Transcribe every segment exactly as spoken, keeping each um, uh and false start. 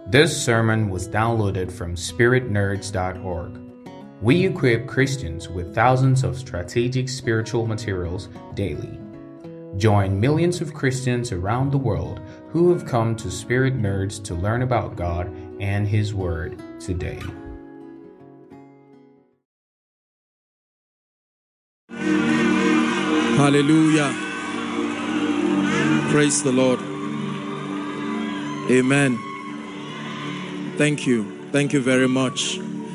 This sermon was downloaded from spirit nerds dot org. We equip Christians with thousands of strategic spiritual materials daily. Join millions of Christians around the world who have come to Spirit Nerds to learn about God and His Word today. Hallelujah. Praise the Lord. Amen. Thank you. Thank you very much.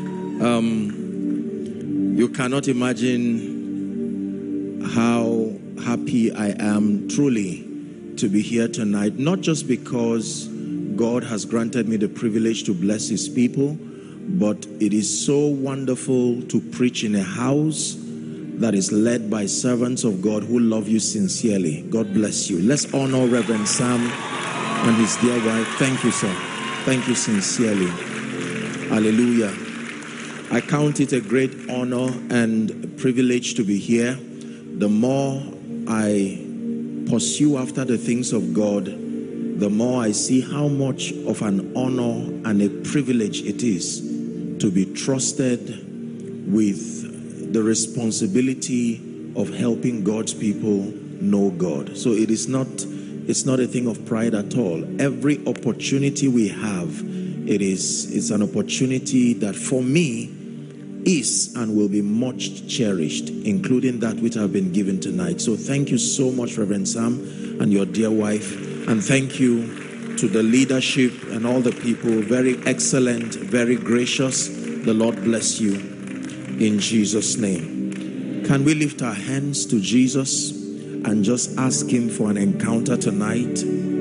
Um, you cannot imagine how happy I am truly to be here tonight. Not just because God has granted me the privilege to bless His people, but it is so wonderful to preach in a house that is led by servants of God who love you sincerely. God bless you. Let's honor Reverend Sam and his dear wife. Thank you, sir. Thank you sincerely. Hallelujah. I count it a great honor and privilege to be here. The more I pursue after the things of God, the more I see how much of an honor and a privilege it is to be trusted with the responsibility of helping God's people know God. So it is not It's not a thing of pride at all. Every opportunity we have, it is it's an opportunity that for me is and will be much cherished, including that which I've been given tonight. So thank you so much, Reverend Sam and your dear wife. And thank you to the leadership and all the people. Very excellent, very gracious. The Lord bless you in Jesus' name. Can we lift our hands to Jesus and just ask Him for an encounter tonight?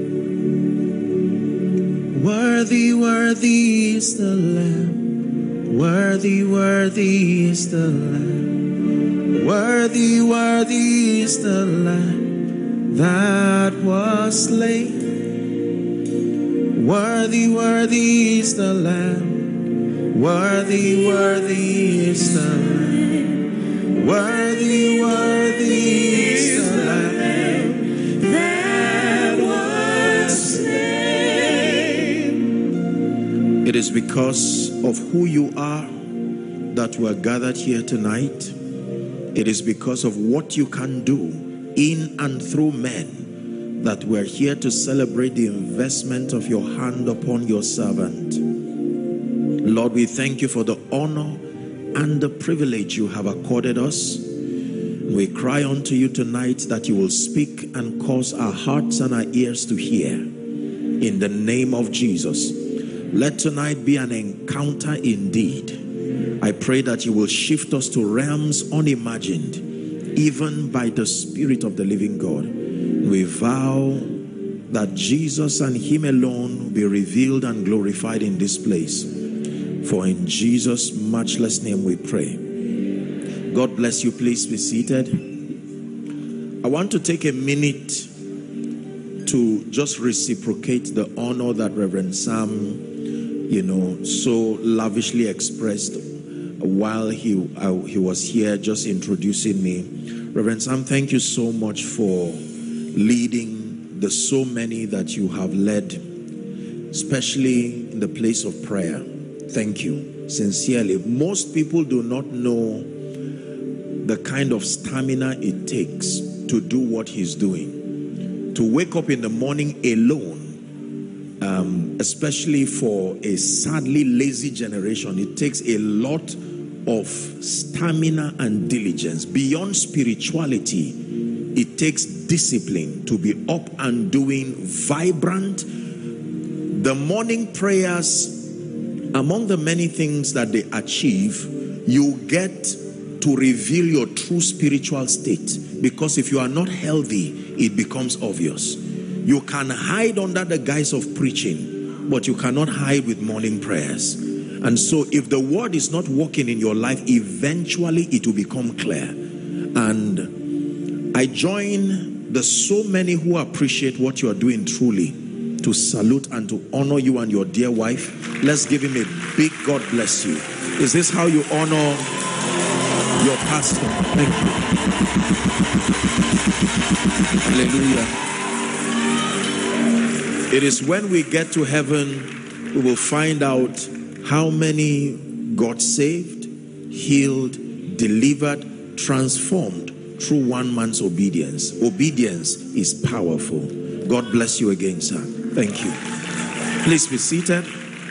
Worthy, worthy is the Lamb. Worthy, worthy is the Lamb. Worthy, worthy is the Lamb that was slain. Worthy, worthy is the Lamb. Worthy, worthy is the Lamb. Worthy, worthy is the Lamb that was slain. It is because of who you are that we are gathered here tonight. It is because of what you can do in and through men that we are here to celebrate the investment of your hand upon your servant. Lord, we thank you for the honor and the privilege you have accorded us. We cry unto you tonight that you will speak and cause our hearts and our ears to hear. In the name of Jesus, let tonight be an encounter indeed. I pray that you will shift us to realms unimagined, even by the Spirit of the living God. We vow that Jesus and Him alone will be revealed and glorified in this place. For in Jesus' matchless name we pray. God bless you. Please be seated. I want to take a minute to just reciprocate the honor that Reverend Sam, you know, so lavishly expressed while he, uh, he was here just introducing me. Reverend Sam, thank you so much for leading the so many that you have led, especially in the place of prayer. Thank you, sincerely. Most people do not know the kind of stamina it takes to do what he's doing. To wake up in the morning alone, um, especially for a sadly lazy generation, it takes a lot of stamina and diligence. Beyond spirituality, it takes discipline to be up and doing, vibrant. The morning prayers, among the many things that they achieve, you get to reveal your true spiritual state. Because if you are not healthy, it becomes obvious. You can hide under the guise of preaching, but you cannot hide with morning prayers. And so if the word is not working in your life, eventually it will become clear. And I join the so many who appreciate what you are doing truly to salute and to honor you and your dear wife. Let's give him a big God bless you. Is this how you honor your pastor? Thank you. Hallelujah. It is when we get to heaven we will find out how many got saved, healed, delivered, transformed through one man's obedience. Obedience is powerful. God bless you again, sir. Thank you. Please be seated.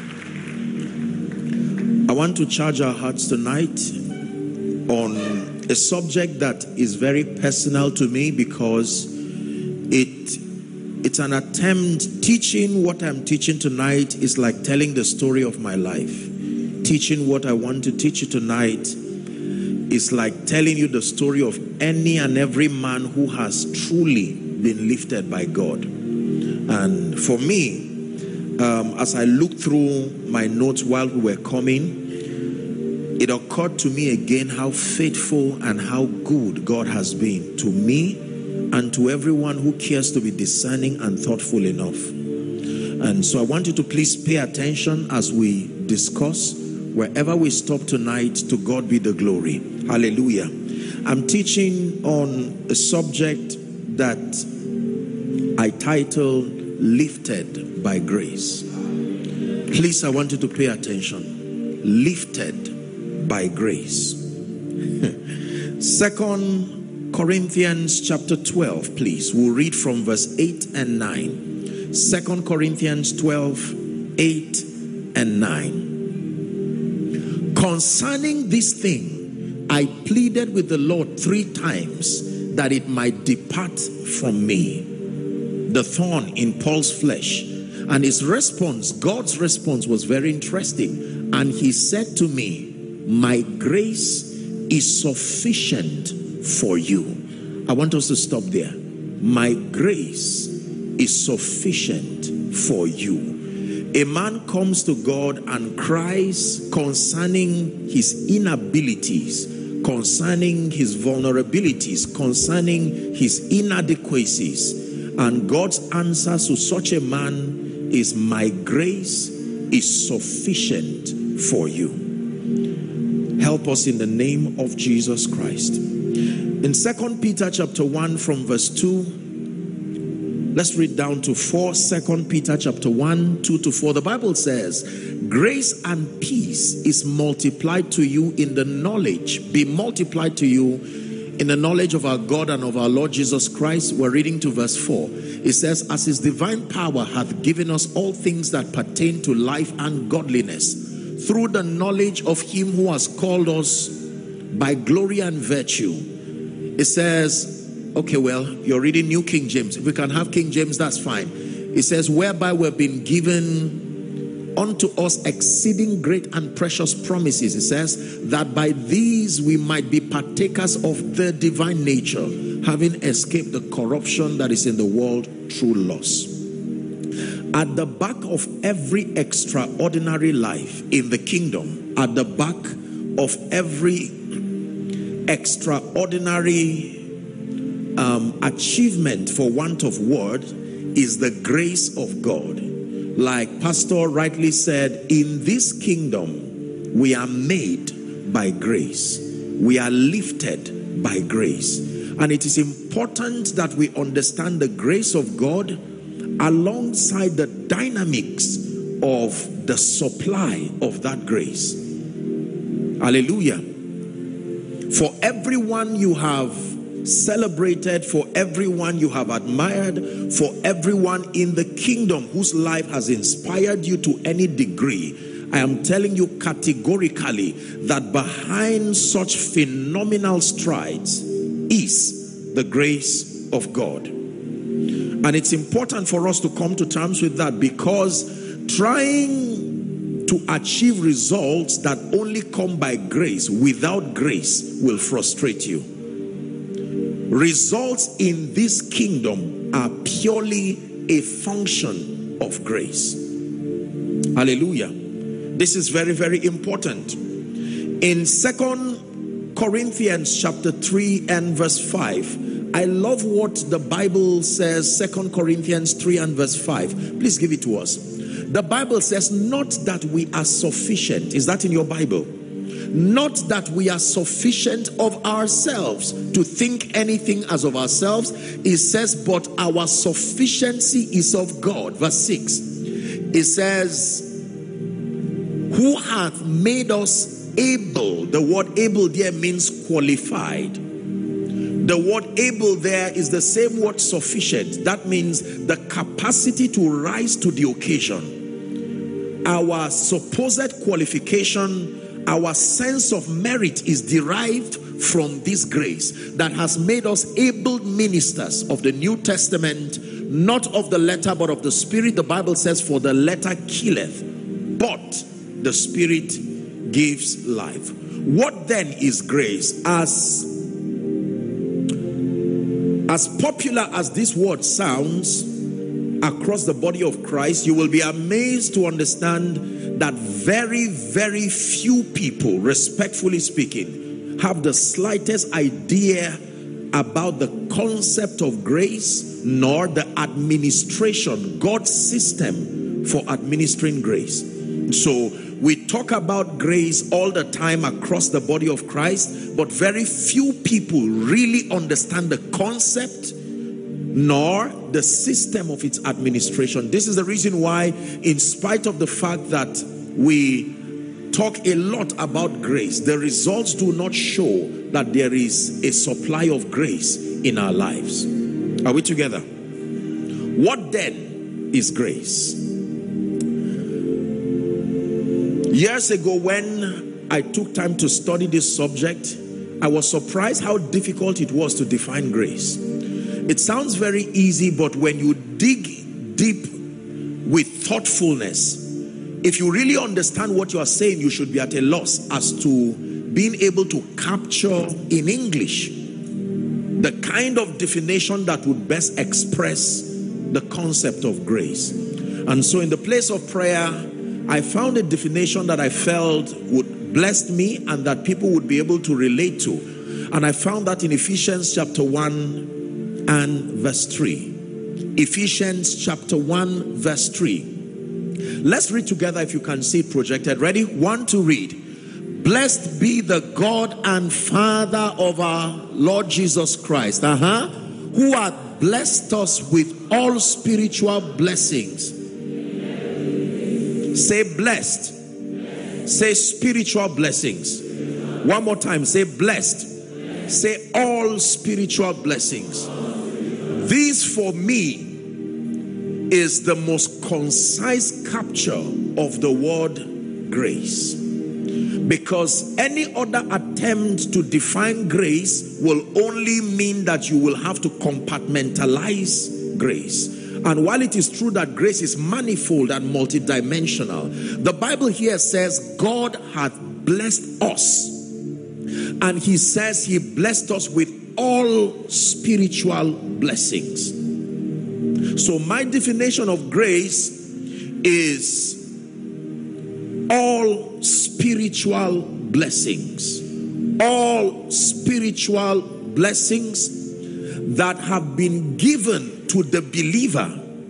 I want to charge our hearts tonight on a subject that is very personal to me, because it it's an attempt. Teaching what I'm teaching tonight is like telling the story of my life. Teaching what I want to teach you tonight is like telling you the story of any and every man who has truly been lifted by God. And for me, um, as I looked through my notes while we were coming, it occurred to me again how faithful and how good God has been to me and to everyone who cares to be discerning and thoughtful enough. And so I want you to please pay attention as we discuss. Wherever we stop tonight, to God be the glory. Hallelujah. I'm teaching on a subject that I title Lifted by Grace. Please, I want you to pay attention. Lifted by grace. Second Corinthians chapter twelve, please. We'll read from verse eight and nine. Second Corinthians twelve, eight and nine. Concerning this thing, I pleaded with the Lord three times that it might depart from me, the thorn in Paul's flesh. And his response, God's response, was very interesting. And he said to me, my grace is sufficient for you. I want us to stop there. My grace is sufficient for you. A man comes to God and cries concerning his inabilities, concerning his vulnerabilities, concerning his inadequacies. And God's answer to such a man is, my grace is sufficient for you. Help us in the name of Jesus Christ. In Second Peter chapter one from verse two, let's read down to four. Second Peter chapter one, two to four. The Bible says, grace and peace is multiplied to you in the knowledge, be multiplied to you in the knowledge of our God and of our Lord Jesus Christ. We're reading to verse four. It says, as his divine power hath given us all things that pertain to life and godliness, through the knowledge of him who has called us by glory and virtue. It says, okay, well, you're reading New King James. If we can have King James, that's fine. It says, whereby we've been given unto us exceeding great and precious promises. It says, that by these we might be partakers of the divine nature, having escaped the corruption that is in the world through lust. At the back of every extraordinary life in the kingdom, at the back of every extraordinary Um, achievement, for want of word, is the grace of God. Like Pastor rightly said, in this kingdom we are made by grace, we are lifted by grace. And it is important that we understand the grace of God alongside the dynamics of the supply of that grace. Hallelujah. For everyone you have celebrated, for everyone you have admired, for everyone in the kingdom whose life has inspired you to any degree, I am telling you categorically that behind such phenomenal strides is the grace of God. And it's important for us to come to terms with that, because trying to achieve results that only come by grace without grace will frustrate you. Results in this kingdom are purely a function of grace. Hallelujah. This is very, very important. In Second Corinthians chapter three and verse five, I love what the Bible says. Second Corinthians three and verse five. Please give it to us. The Bible says, not that we are sufficient. Is that in your Bible? Not that we are sufficient of ourselves to think anything as of ourselves. It says, but our sufficiency is of God. Verse six. It says, who hath made us able. The word able there means qualified. The word able there is the same word sufficient. That means the capacity to rise to the occasion. Our supposed qualification, our sense of merit is derived from this grace that has made us able ministers of the New Testament, not of the letter but of the Spirit. The Bible says, for the letter killeth, but the Spirit gives life. What then is grace? As As popular as this word sounds across the body of Christ, you will be amazed to understand that very, very few people, respectfully speaking, have the slightest idea about the concept of grace, nor the administration, God's system for administering grace. So we talk about grace all the time across the body of Christ, but very few people really understand the concept nor the system of its administration. This is the reason why, in spite of the fact that we talk a lot about grace, the results do not show that there is a supply of grace in our lives. Are we together? What then is grace? Years ago, when I took time to study this subject, I was surprised how difficult it was to define grace. It sounds very easy, but when you dig deep with thoughtfulness, if you really understand what you are saying, you should be at a loss as to being able to capture in English the kind of definition that would best express the concept of grace. And so in the place of prayer, I found a definition that I felt would bless me and that people would be able to relate to. And I found that in Ephesians chapter one and verse three. Ephesians chapter one verse three. Let's read together if you can see it projected. Ready? One to read. Blessed be the God and Father of our Lord Jesus Christ, uh-huh, who hath blessed us with all spiritual blessings. Say blessed. Say spiritual blessings. One more time. Say blessed. Say all spiritual blessings. This for me is the most concise capture of the word grace. Because any other attempt to define grace will only mean that you will have to compartmentalize grace. And while it is true that grace is manifold and multidimensional, the Bible here says God hath blessed us. And he says he blessed us with all spiritual blessings. So my definition of grace is all spiritual blessings. All spiritual blessings that have been given to the believer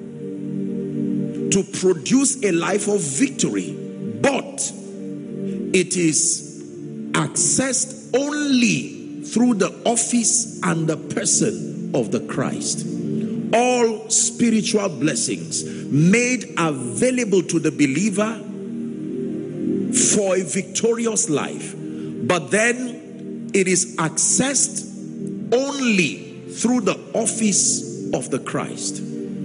to produce a life of victory, but it is accessed only through the office and the person of the Christ. All spiritual blessings made available to the believer for a victorious life, but then it is accessed only through the office of the Christ.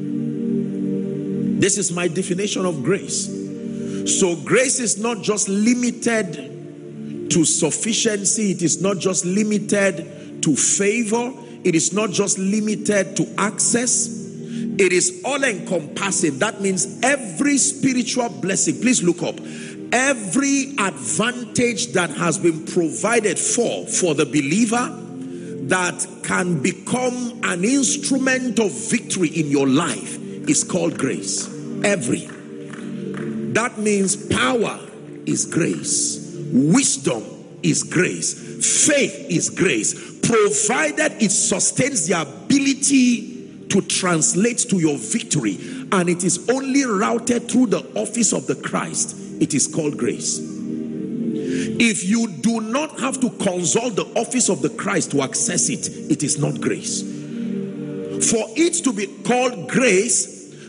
This is my definition of grace. So grace is not just limited to sufficiency. It is not just limited to favor. It is not just limited to access. It is all encompassing. That means every spiritual blessing. Please look up. Every advantage that has been provided for for the believer that can become an instrument of victory in your life is called grace. Every. That means power is grace. Wisdom is grace. Faith is grace. Provided it sustains the ability to translate to your victory, and it is only routed through the office of the Christ, it is called grace. If you do not have to consult the office of the Christ to access it, it is not grace. For it to be called grace,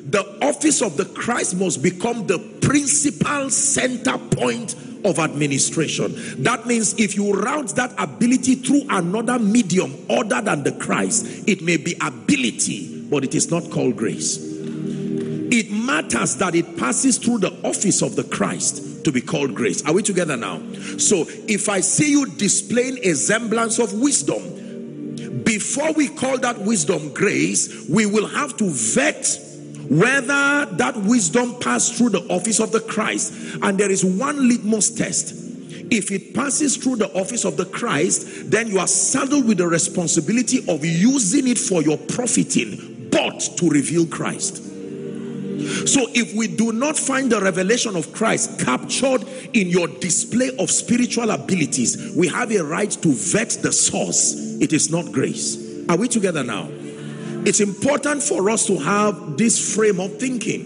the office of the Christ must become the principal center point of administration. That means if you route that ability through another medium other than the Christ, it may be ability, but it is not called grace. It matters that it passes through the office of the Christ to be called grace. Are we together now? So if I see you displaying a semblance of wisdom, before we call that wisdom grace, we will have to vet whether that wisdom passed through the office of the Christ. And there is one litmus test. If it passes through the office of the Christ, then you are saddled with the responsibility of using it for your profiting, but to reveal Christ. So if we do not find the revelation of Christ captured in your display of spiritual abilities, we have a right to vet the source. It is not grace. Are we together now? It's important for us to have this frame of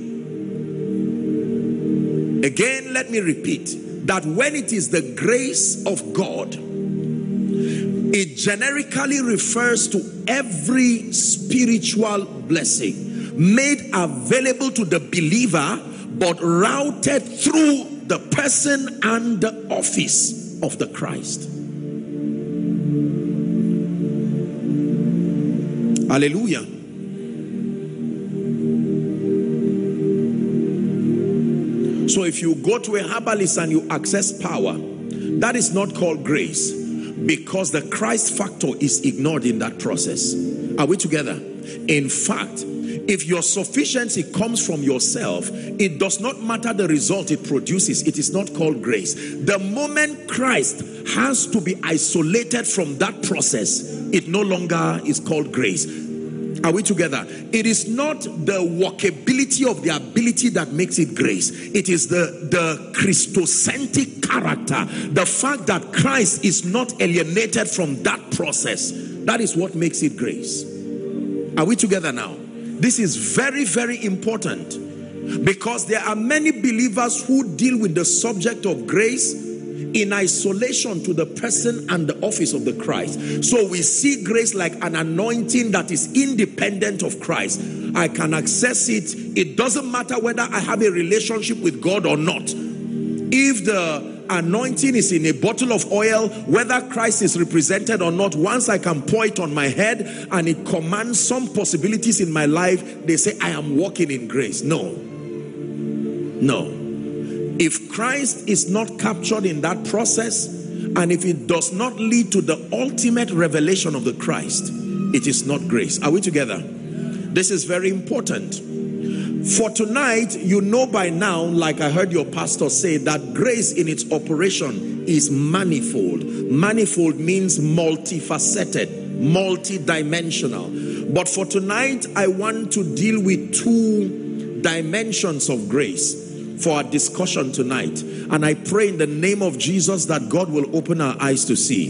thinking. Again, let me repeat that when it is the grace of God, it generically refers to every spiritual blessing made available to the believer, but routed through the person and the office of the Christ. Hallelujah. So if you go to a herbalist and you access power, that is not called grace, because the Christ factor is ignored in that process. Are we together? In fact, if your sufficiency comes from yourself, it does not matter the result it produces. It is not called grace. The moment Christ has to be isolated from that process, it no longer is called grace. Are we together? It is not the workability of the ability that makes it grace. It is the, the Christocentric character. The fact that Christ is not alienated from that process. That is what makes it grace. Are we together now? This is very, very important, because there are many believers who deal with the subject of grace in isolation to the person and the office of the Christ. So we see grace like an anointing that is independent of Christ. I can access it. It doesn't matter whether I have a relationship with God or not. If the anointing is in a bottle of oil, whether Christ is represented or not, once I can pour it on my head and it commands some possibilities in my life, they say I am walking in grace. No. No. If Christ is not captured in that process, and if it does not lead to the ultimate revelation of the Christ, it is not grace. Are we together? This is very important. For tonight, you know by now, like I heard your pastor say, that grace in its operation is manifold. Manifold means multifaceted, multi-dimensional. But for tonight, I want to deal with two dimensions of grace for our discussion tonight. And I pray in the name of Jesus that God will open our eyes to see.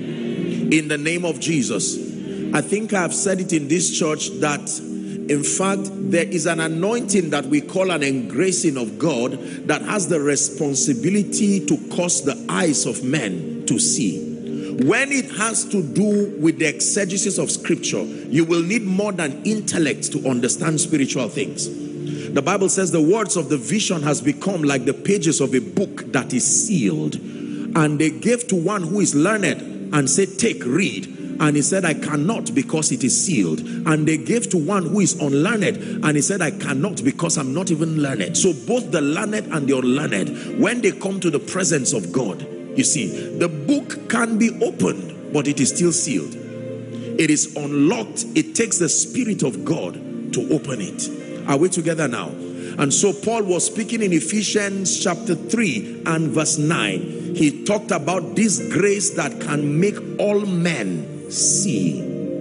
In the name of Jesus. I think I have said it in this church that, in fact, there is an anointing that we call an engracing of God that has the responsibility to cause the eyes of men to see. When it has to do with the exegesis of scripture, you will need more than intellect to understand spiritual things. The Bible says the words of the vision has become like the pages of a book that is sealed. And they gave to one who is learned and said, take, read. And he said, I cannot because it is sealed. And they gave to one who is unlearned, and he said, I cannot because I'm not even learned. So both the learned and the unlearned, when they come to the presence of God, you see, the book can be opened, but it is still sealed. It is unlocked. It takes the Spirit of God to open it. Are we together now? And so Paul was speaking in Ephesians chapter three and verse nine. He talked about this grace that can make all men see.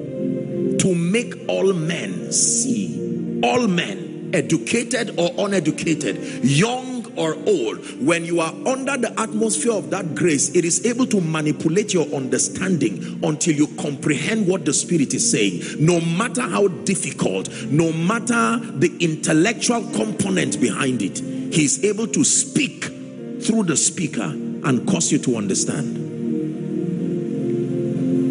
To make all men see. All men, educated or uneducated, young or old. When you are under the atmosphere of that grace, it is able to manipulate your understanding until you comprehend what the Spirit is saying. No matter how difficult, no matter the intellectual component behind it, He is able to speak through the speaker and cause you to understand.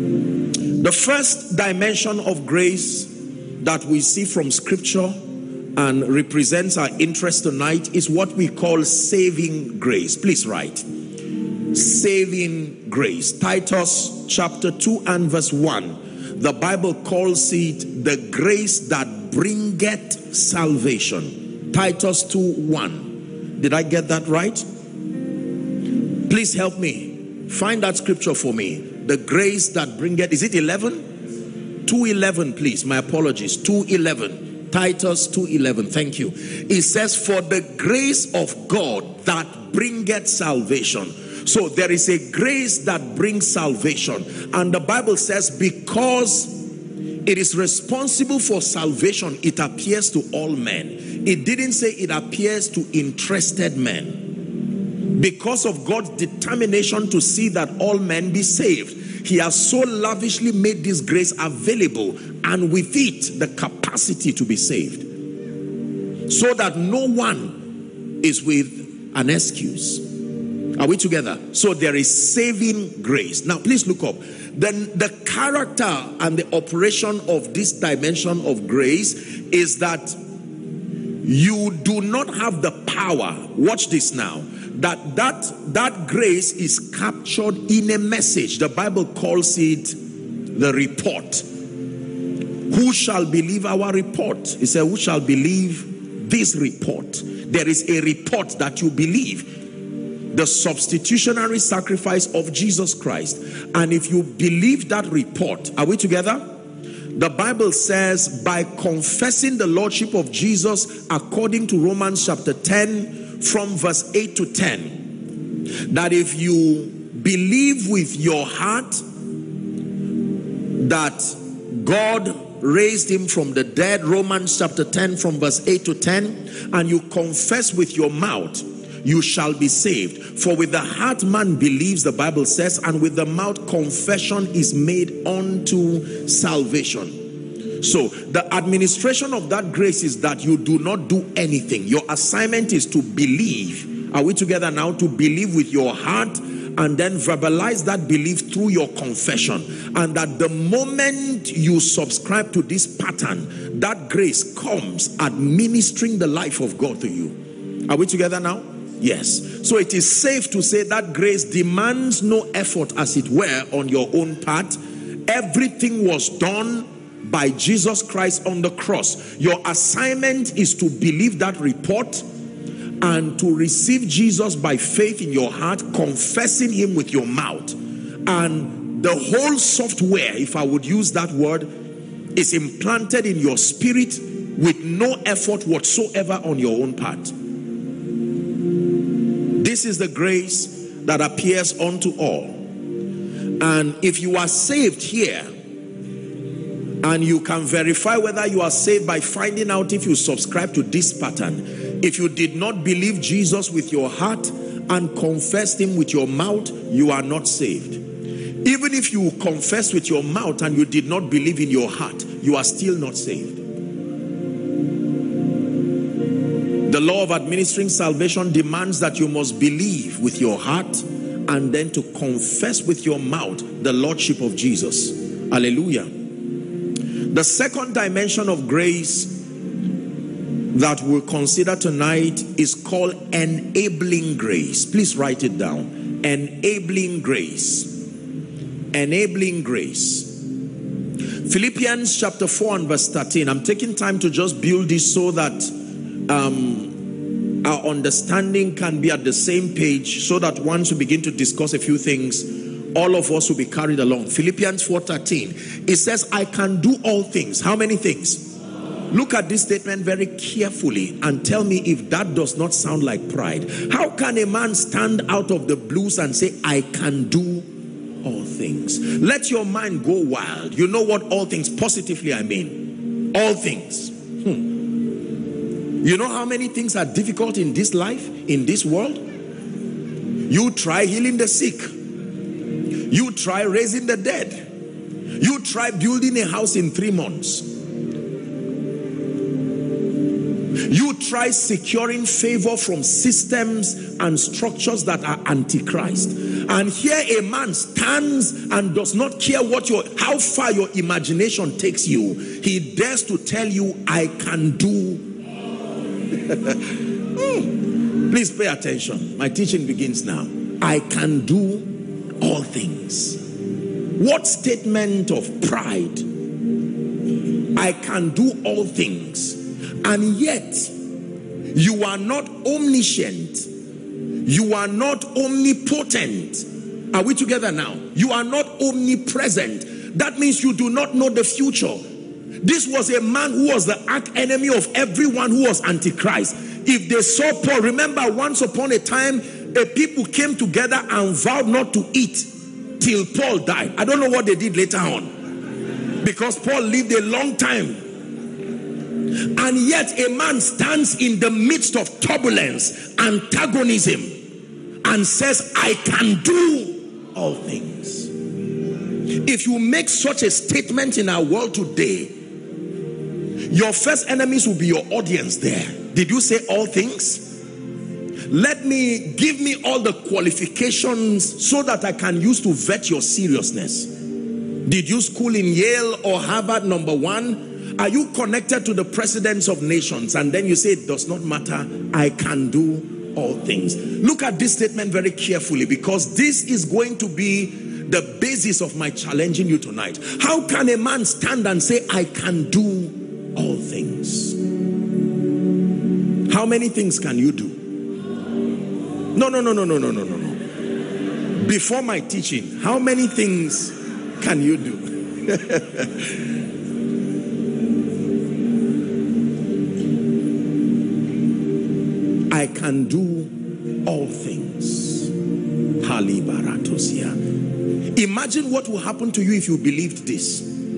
The first dimension of grace that we see from scripture and represents our interest tonight is what we call saving grace. Please write. Saving grace. Titus chapter two and verse one. The Bible calls it the grace that bringeth salvation. Titus two one. Did I get that right? Please help me. Find that scripture for me. The grace that bringeth. Is it eleven? two eleven, please. My apologies. two eleven. Titus two eleven. Thank you. It says, for the grace of God that bringeth salvation. So there is a grace that brings salvation. And the Bible says, because it is responsible for salvation, it appears to all men. It didn't say it appears to interested men. Because of God's determination to see that all men be saved, he has so lavishly made this grace available, and with it the capacity to be saved, so that no one is with an excuse. Are we together? So there is saving grace. Now please look up. Then the character and the operation of this dimension of grace is that you do not have the power. Watch this now. That that that grace is captured in a message. The Bible calls it the report. Who shall believe our report? He said, who shall believe this report? There is a report that you believe. The substitutionary sacrifice of Jesus Christ. And if you believe that report, are we together? The Bible says, by confessing the lordship of Jesus, according to Romans chapter ten, from verse eight to ten, that if you believe with your heart that God raised him from the dead, Romans chapter ten, from verse eight to ten, and you confess with your mouth, you shall be saved. For with the heart man believes, the Bible says, and with the mouth confession is made unto salvation. So the administration of that grace is that you do not do anything. Your assignment is to believe. Are we together now? To believe with your heart and then verbalize that belief through your confession. And that the moment you subscribe to this pattern, that grace comes administering the life of God to you. Are we together now? Yes. So it is safe to say that grace demands no effort, as it were, on your own part. Everything was done by Jesus Christ on the cross. Your assignment is to believe that report and to receive Jesus by faith in your heart, confessing him with your mouth. And the whole software, if I would use that word, is implanted in your spirit with no effort whatsoever on your own part. This is the grace that appears unto all. And if you are saved here, and you can verify whether you are saved by finding out if you subscribe to this pattern. If you did not believe Jesus with your heart and confessed him with your mouth, you are not saved. Even if you confess with your mouth and you did not believe in your heart, you are still not saved. The law of administering salvation demands that you must believe with your heart and then to confess with your mouth the lordship of Jesus. Hallelujah. The second dimension of grace that we'll consider tonight is called enabling grace. Please write it down. Enabling grace. Enabling grace. Philippians chapter four and verse thirteen. I'm taking time to just build this so that um, our understanding can be at the same page, so that once we begin to discuss a few things, all of us will be carried along. Philippians four thirteen. It says, I can do all things. How many things? Look at this statement very carefully and tell me if that does not sound like pride. How can a man stand out of the blues and say, I can do all things? Let your mind go wild. You know what all things, positively I mean. All things. Hmm. You know how many things are difficult in this life, in this world? You try healing the sick. You try raising the dead. You try building a house in three months. You try securing favor from systems and structures that are antichrist. And here a man stands and does not care what your, how far your imagination takes you. He dares to tell you, I can do mm. Please pay attention. My teaching begins now. I can do all things. What statement of pride? I can do all things. And yet, you are not omniscient. You are not omnipotent. Are we together now? You are not omnipresent. That means you do not know the future. This was a man who was the arch enemy of everyone who was antichrist. If they saw Paul, remember once upon a time, a people came together and vowed not to eat till Paul died. I don't know what they did later on, because Paul lived a long time. And yet a man stands in the midst of turbulence, antagonism, and says, I can do all things. If you make such a statement in our world today, your first enemies will be your audience there. Did you say all things? Let me, give me all the qualifications so that I can use to vet your seriousness. Did you school in Yale or Harvard, number one? Are you connected to the presidents of nations? And then you say, it does not matter, I can do all things. Look at this statement very carefully, because this is going to be the basis of my challenging you tonight. How can a man stand and say, I can do all things? How many things can you do? No, no, no, no, no, no, no, no, no. Before my teaching, how many things can you do? I can do all things. Imagine what will happen to you if you believed this.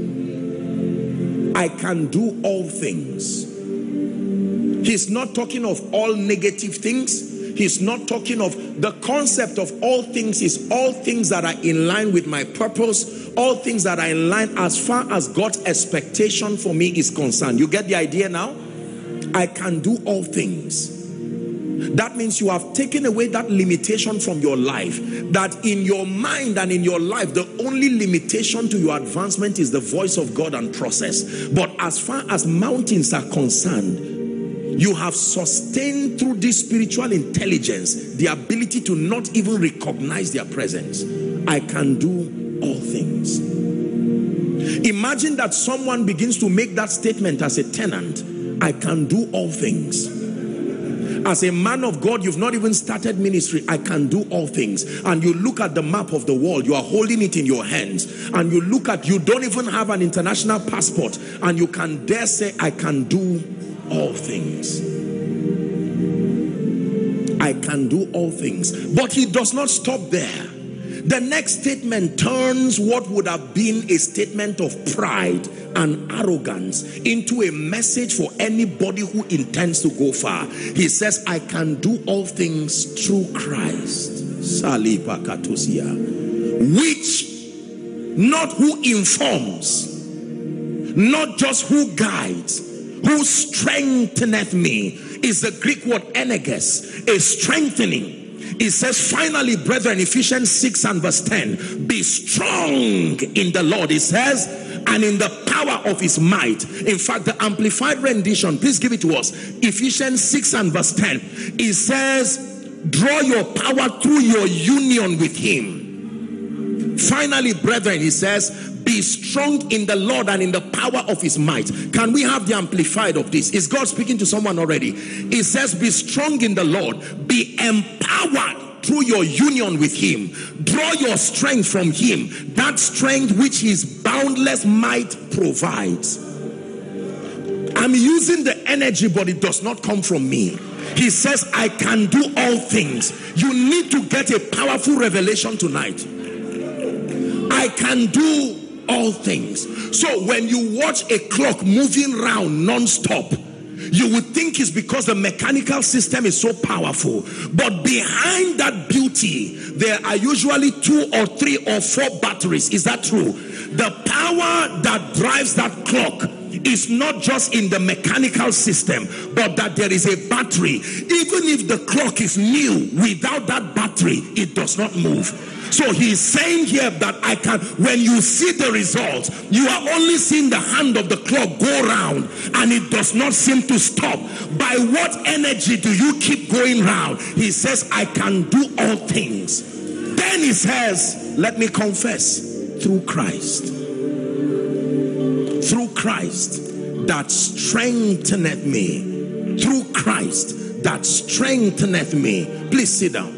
I can do all things. He's not talking of all negative things. He's not talking of the concept of all things. Is all things that are in line with my purpose, all things that are in line as far as God's expectation for me is concerned. You get the idea now? I can do all things. That means you have taken away that limitation from your life, that in your mind and in your life, the only limitation to your advancement is the voice of God and process. But as far as mountains are concerned, you have sustained through this spiritual intelligence the ability to not even recognize their presence. I can do all things. Imagine that someone begins to make that statement as a tenant. I can do all things. As a man of God, you've not even started ministry. I can do all things. And you look at the map of the world, you are holding it in your hands, and you look at, you don't even have an international passport, and you can dare say, I can do all things. I can do all things. But he does not stop there. The next statement turns what would have been a statement of pride and arrogance into a message for anybody who intends to go far. He says, I can do all things through Christ, which not who informs, not just who guides, who strengtheneth me, is the Greek word energes, a strengthening. It says, finally, brethren, Ephesians six and verse ten, be strong in the Lord. It says, and in the power of his might. In fact, the amplified rendition, please give it to us. Ephesians six and verse ten. It says, draw your power through your union with him. Finally, brethren, he says, be strong in the Lord and in the power of his might. Can we have the amplified of this? Is God speaking to someone already? It says, be strong in the Lord. Be empowered through your union with him. Draw your strength from him. That strength which his boundless might provides. I'm using the energy, but it does not come from me. He says, I can do all things. You need to get a powerful revelation tonight. I can do all things. So when you watch a clock moving round non-stop, you would think it's because the mechanical system is so powerful. But behind that beauty, there are usually two or three or four batteries. Is that true? The power that drives that clock is not just in the mechanical system, but that there is a battery. Even if the clock is new, without that battery, it does not move. So he's saying here that I can, when you see the results, you are only seeing the hand of the clock go round and it does not seem to stop. By what energy do you keep going round? He says, I can do all things. Then he says, let me confess, through Christ. Through Christ that strengtheneth me. Through Christ that strengtheneth me. Please sit down.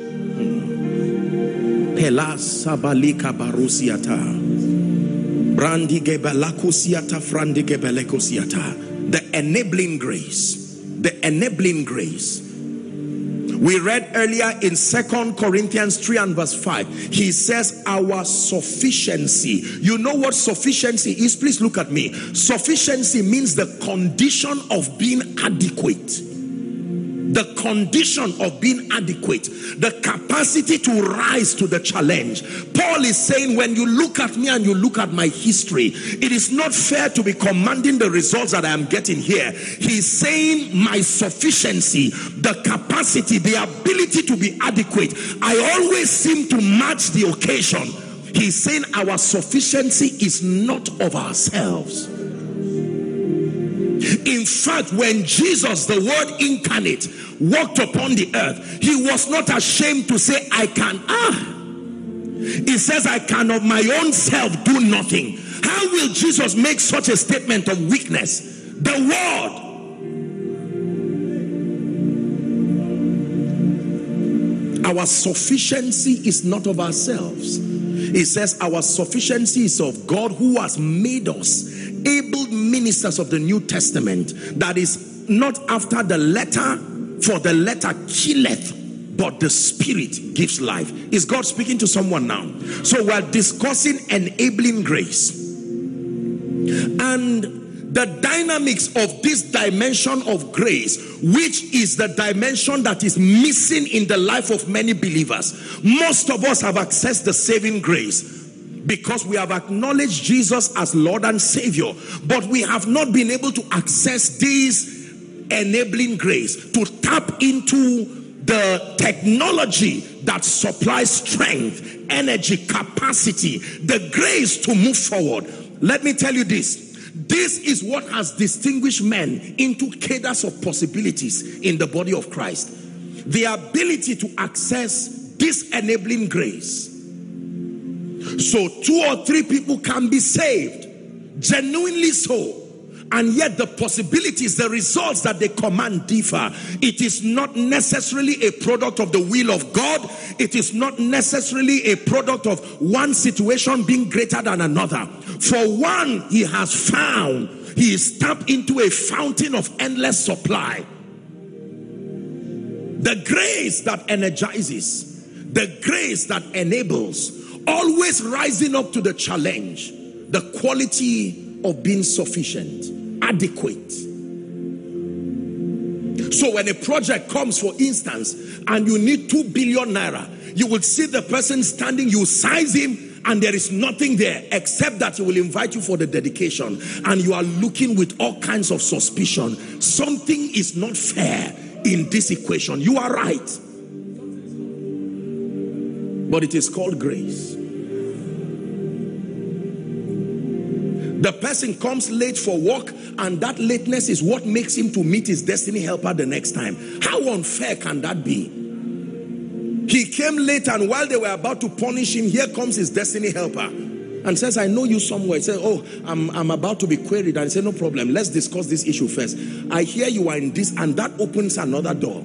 Sabalika barusiata, brandi gebelakusiata, frandi gebelekosiata. The enabling grace, the enabling grace. We read earlier in Second Corinthians three and verse five. He says, our sufficiency. You know what sufficiency is? Please look at me. Sufficiency means the condition of being adequate. The condition of being adequate, the capacity to rise to the challenge. Paul is saying, when you look at me and you look at my history, it is not fair to be commanding the results that I am getting here. He's saying my sufficiency, the capacity, the ability to be adequate, I always seem to match the occasion. He's saying our sufficiency is not of ourselves. In fact, when Jesus, the Word incarnate, walked upon the earth, he was not ashamed to say, I can, ah. He says, I can of my own self do nothing. How will Jesus make such a statement of weakness? The Word. Our sufficiency is not of ourselves. He says our sufficiency is of God, who has made us able ministers of the New Testament. That is not after the letter, for the letter killeth, but the Spirit gives life. Is God speaking to someone now? So we're discussing enabling grace. And the dynamics of this dimension of grace, which is the dimension that is missing in the life of many believers. Most of us have accessed the saving grace because we have acknowledged Jesus as Lord and Savior, but we have not been able to access this enabling grace, to tap into the technology that supplies strength, energy, capacity, the grace to move forward. Let me tell you this. This is what has distinguished men into cadres of possibilities in the body of Christ. The ability to access this enabling grace. So two or three people can be saved, genuinely so, and yet the possibilities, the results that they command differ. It is not necessarily a product of the will of God. It is not necessarily a product of one situation being greater than another. For one, he has found, he is tapped into a fountain of endless supply. The grace that energizes, the grace that enables, always rising up to the challenge, the quality of being sufficient, adequate. So when a project comes, for instance, and you need two billion naira, you will see the person standing, you size him, and there is nothing there except that he will invite you for the dedication, and you are looking with all kinds of suspicion. Something is not fair in this equation. You are right, but it is called grace. The person comes late for work, and that lateness is what makes him to meet his destiny helper the next time. How unfair can that be? He came late, and while they were about to punish him, here comes his destiny helper and says, I know you somewhere. He says, oh, I'm, I'm about to be queried. And he said, no problem, let's discuss this issue first. I hear you are in this, and that opens another door.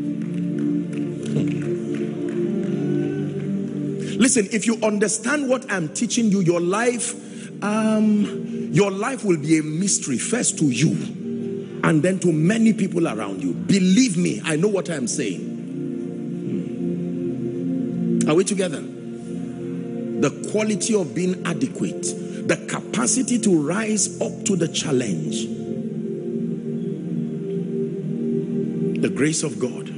Listen, if you understand what I'm teaching you, your life Um, your life will be a mystery, first to you and then to many people around you. Believe me, I know what I'm saying. Are we together? The quality of being adequate, the capacity to rise up to the challenge, the grace of God.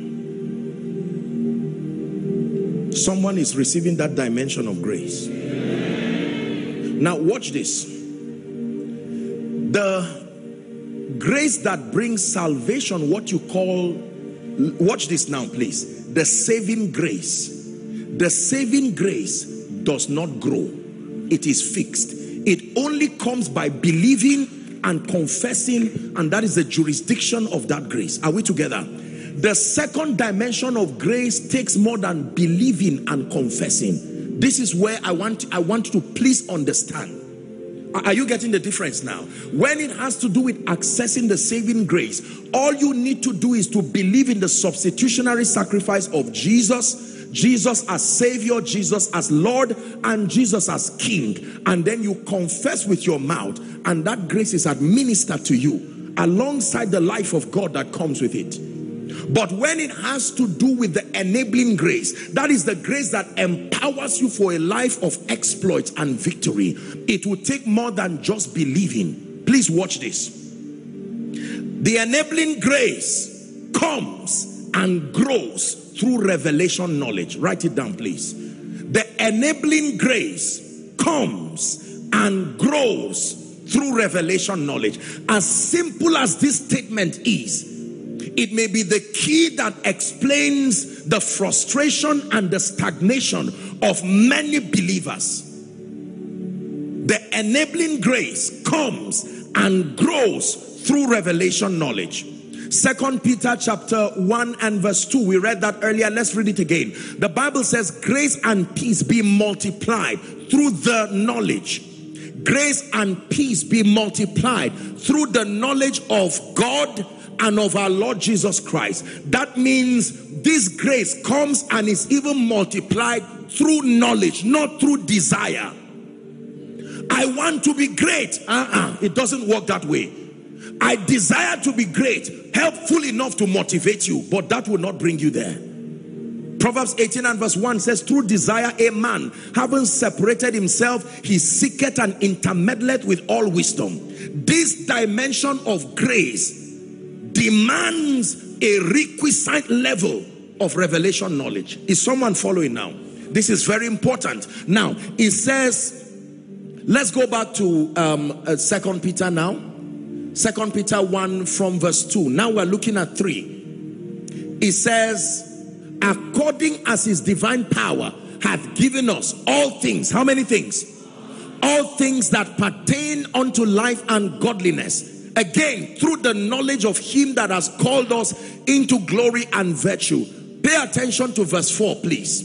Someone is receiving that dimension of grace. Now watch this. The grace that brings salvation, what you call, watch this now please, the saving grace. The saving grace does not grow. It is fixed. It only comes by believing and confessing, and that is the jurisdiction of that grace. Are we together? The second dimension of grace takes more than believing and confessing. This is where I want, I want to please understand. Are you getting the difference now? When it has to do with accessing the saving grace, all you need to do is to believe in the substitutionary sacrifice of Jesus, Jesus as Savior, Jesus as Lord, and Jesus as King. And then you confess with your mouth, and that grace is administered to you alongside the life of God that comes with it. But when it has to do with the enabling grace, that is the grace that empowers you for a life of exploits and victory, it will take more than just believing. Please watch this. The enabling grace comes and grows through revelation knowledge. Write it down, please. The enabling grace comes and grows through revelation knowledge. As simple as this statement is, it may be the key that explains the frustration and the stagnation of many believers. The enabling grace comes and grows through revelation knowledge. Second Peter chapter one and verse two, we read that earlier. Let's read it again. The Bible says, grace and peace be multiplied through the knowledge. Grace and peace be multiplied through the knowledge of God and of our Lord Jesus Christ. That means this grace comes and is even multiplied through knowledge, not through desire. I want to be great. Uh-uh. It doesn't work that way. I desire to be great, helpful enough to motivate you, but that will not bring you there. Proverbs eighteen and verse one says, through desire a man, having separated himself, he seeketh and intermeddleth with all wisdom. This dimension of grace demands a requisite level of revelation knowledge. Is someone following now? This is very important. Now, it says, let's go back to um, uh, Second Peter now. Second Peter one from verse two. Now we're looking at three. It says, according as his divine power hath given us all things. How many things? All things that pertain unto life and godliness. Again, through the knowledge of him that has called us into glory and virtue. Pay attention to verse four, please.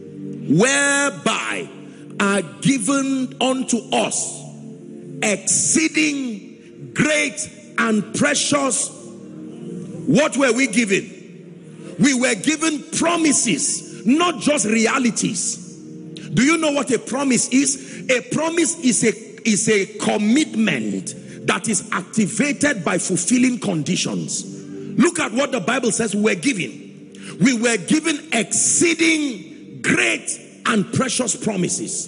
Whereby are given unto us exceeding great and precious. What were we given? We were given promises, not just realities. Do you know what a promise is? A promise is a, is a commitment that is activated by fulfilling conditions. Look at what the Bible says we were given. We were given exceeding great and precious promises.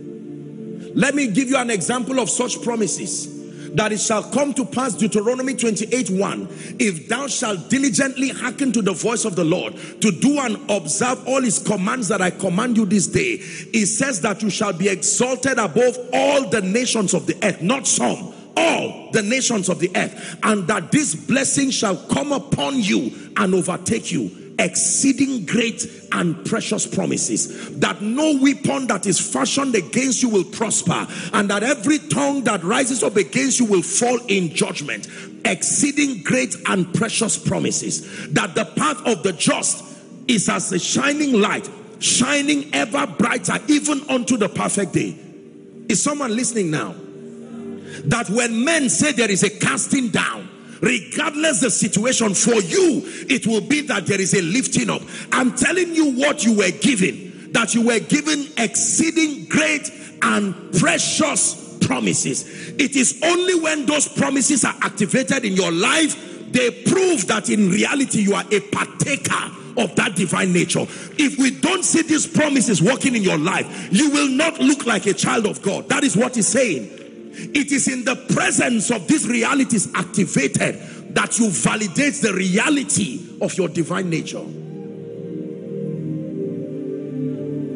Let me give you an example of such promises. That it shall come to pass, Deuteronomy twenty-eight one, if thou shalt diligently hearken to the voice of the Lord, to do and observe all his commands that I command you this day, it says that you shall be exalted above all the nations of the earth, not some, all the nations of the earth, and that this blessing shall come upon you and overtake you. Exceeding great and precious promises, that no weapon that is fashioned against you will prosper, and that every tongue that rises up against you will fall in judgment. Exceeding great and precious promises, that the path of the just is as a shining light, shining ever brighter, even unto the perfect day. Is someone listening now? That when men say there is a casting down, regardless the situation, for you it will be that there is a lifting up. I'm telling you what you were given, that you were given exceeding great and precious promises. It is only when those promises are activated in your life, they prove that in reality you are a partaker of that divine nature. If we don't see these promises working in your life, you will not look like a child of God. That is what he's saying. It is in the presence of these realities activated that you validate the reality of your divine nature.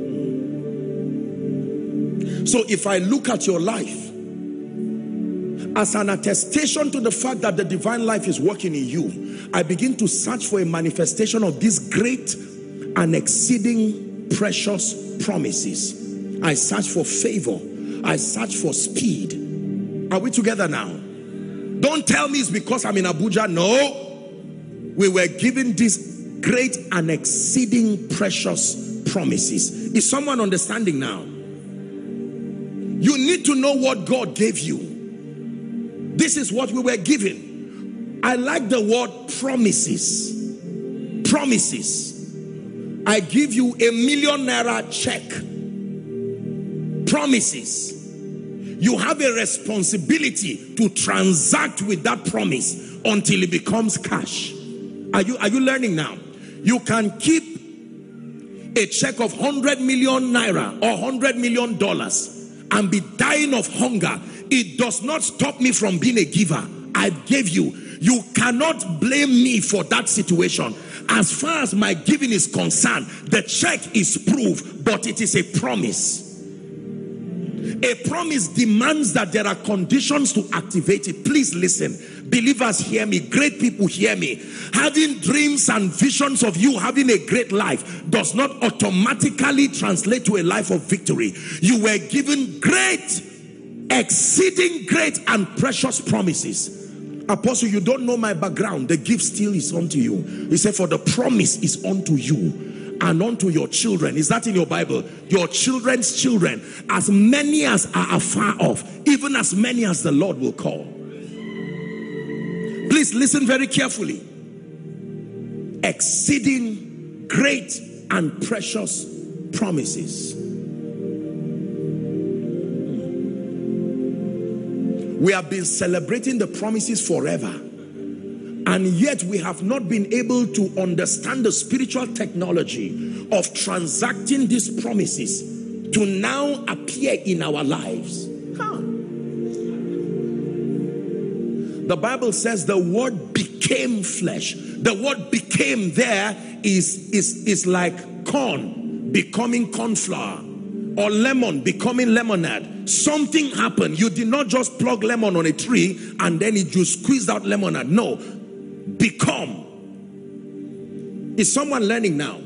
So if I look at your life As an attestation to the fact that the divine life is working in you, I begin to search for a manifestation of these great and exceeding precious promises. I search for favor. I search for speed. Are we together now? Don't tell me it's because I'm in Abuja. No. We were given these great and exceeding precious promises. Is someone understanding now? You need to know what God gave you. This is what we were given. I like the word promises. Promises. I give you a million naira check. Promises. You have a responsibility to transact with that promise until it becomes cash. Are you, are you learning now? You can keep a check of one hundred million naira or one hundred million dollars and be dying of hunger. It does not stop me from being a giver. I gave you. You cannot blame me for that situation. As far as my giving is concerned, the check is proof, but it is a promise. A promise demands that there are conditions to activate it. Please listen. Believers, hear me. Great people, hear me. Having dreams and visions of you having a great life does not automatically translate to a life of victory. You were given great, exceeding great and precious promises. Apostle, you don't know my background. The gift still is unto you. He said, for the promise is unto you and unto your children. Is that in your Bible? Your children's children, as many as are afar off, even as many as the Lord will call. Please listen very carefully. Exceeding great and precious promises. We have been celebrating the promises forever, and yet we have not been able to understand the spiritual technology of transacting these promises to now appear in our lives. Huh. The Bible says the word became flesh. The word became there is, is, is like corn becoming corn flour, or lemon becoming lemonade. Something happened. You did not just plug lemon on a tree and then it just squeezed out lemonade. No. Become. Is someone learning now?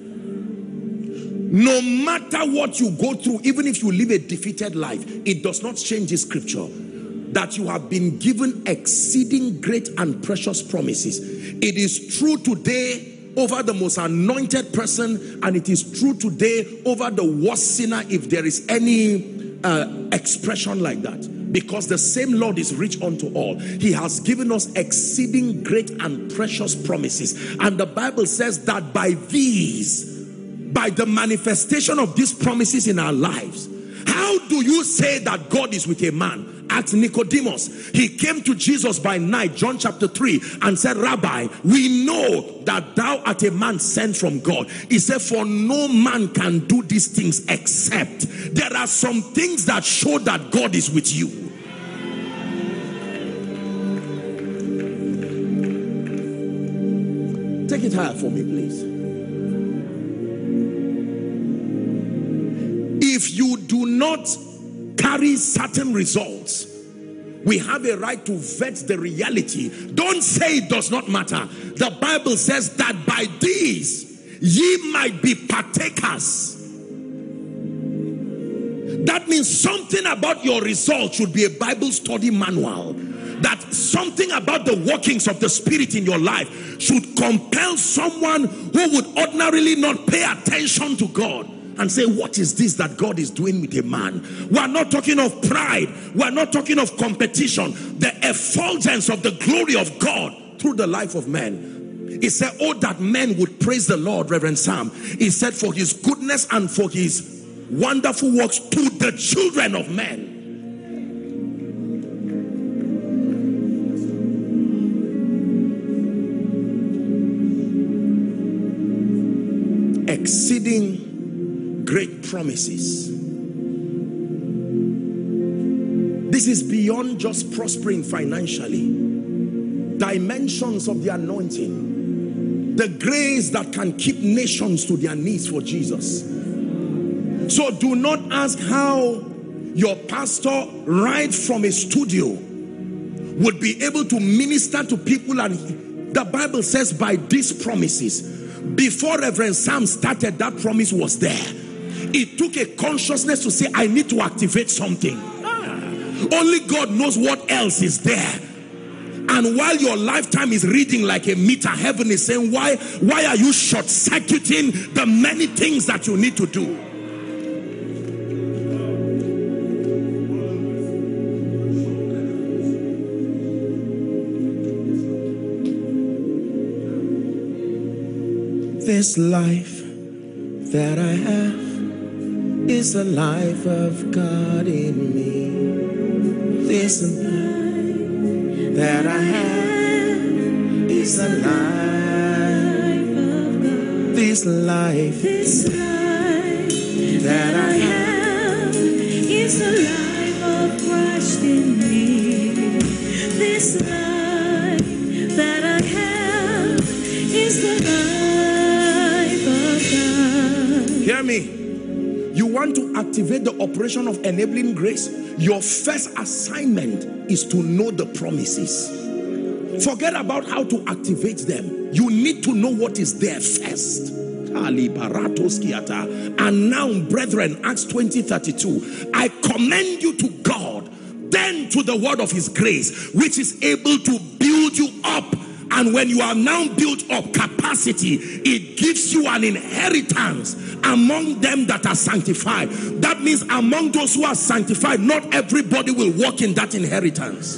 No matter what you go through, even if you live a defeated life, it does not change this scripture that you have been given exceeding great and precious promises. It is true today over the most anointed person, and it is true today over the worst sinner, if there is any uh, expression like that, because the same Lord is rich unto all. He has given us exceeding great and precious promises, and the Bible says that by these, by the manifestation of these promises in our lives, how do you say that God is with a man? Ask Nicodemus. He came to Jesus by night, John chapter three, and said, Rabbi, we know that thou art a man sent from God. He said, for no man can do these things except. There are some things that show that God is with you. Take it higher for me, please. If you do not carry certain results, we have a right to vet the reality. Don't say it does not matter. The Bible says that by these ye might be partakers. That means something about your results should be a Bible study manual. That something about the workings of the Spirit in your life should compel someone who would ordinarily not pay attention to God and say, what is this that God is doing with a man? We are not talking of pride. We are not talking of competition. The effulgence of the glory of God through the life of men. He said, oh, that men would praise the Lord, Reverend Sam. He said, for his goodness and for his wonderful works to the children of men. Exceeding great promises. This is beyond just prospering financially. Dimensions of the anointing. The grace that can keep nations to their knees for Jesus. So do not ask how your pastor right from a studio would be able to minister to people. And the Bible says by these promises, before Reverend Sam started, that promise was there. It took a consciousness to say, I need to activate something. Only God knows what else is there. And while your lifetime is reading like a meter, heaven is saying, why, why are you short-circuiting the many things that you need to do? This life that I have is the life of God in me. This life that I have is the life of God. This life, this life that I have is the life of Christ in me. This life that I have is the life of God. Hear me. You want to activate the operation of enabling grace? Your first assignment is to know the promises. Forget about how to activate them. You need to know what is there first. And now, brethren, Acts twenty thirty-two, I commend you to God, then to the word of his grace, which is able to build you up. And when you are now built up capacity, it gives you an inheritance among them that are sanctified. That means among those who are sanctified, not everybody will walk in that inheritance.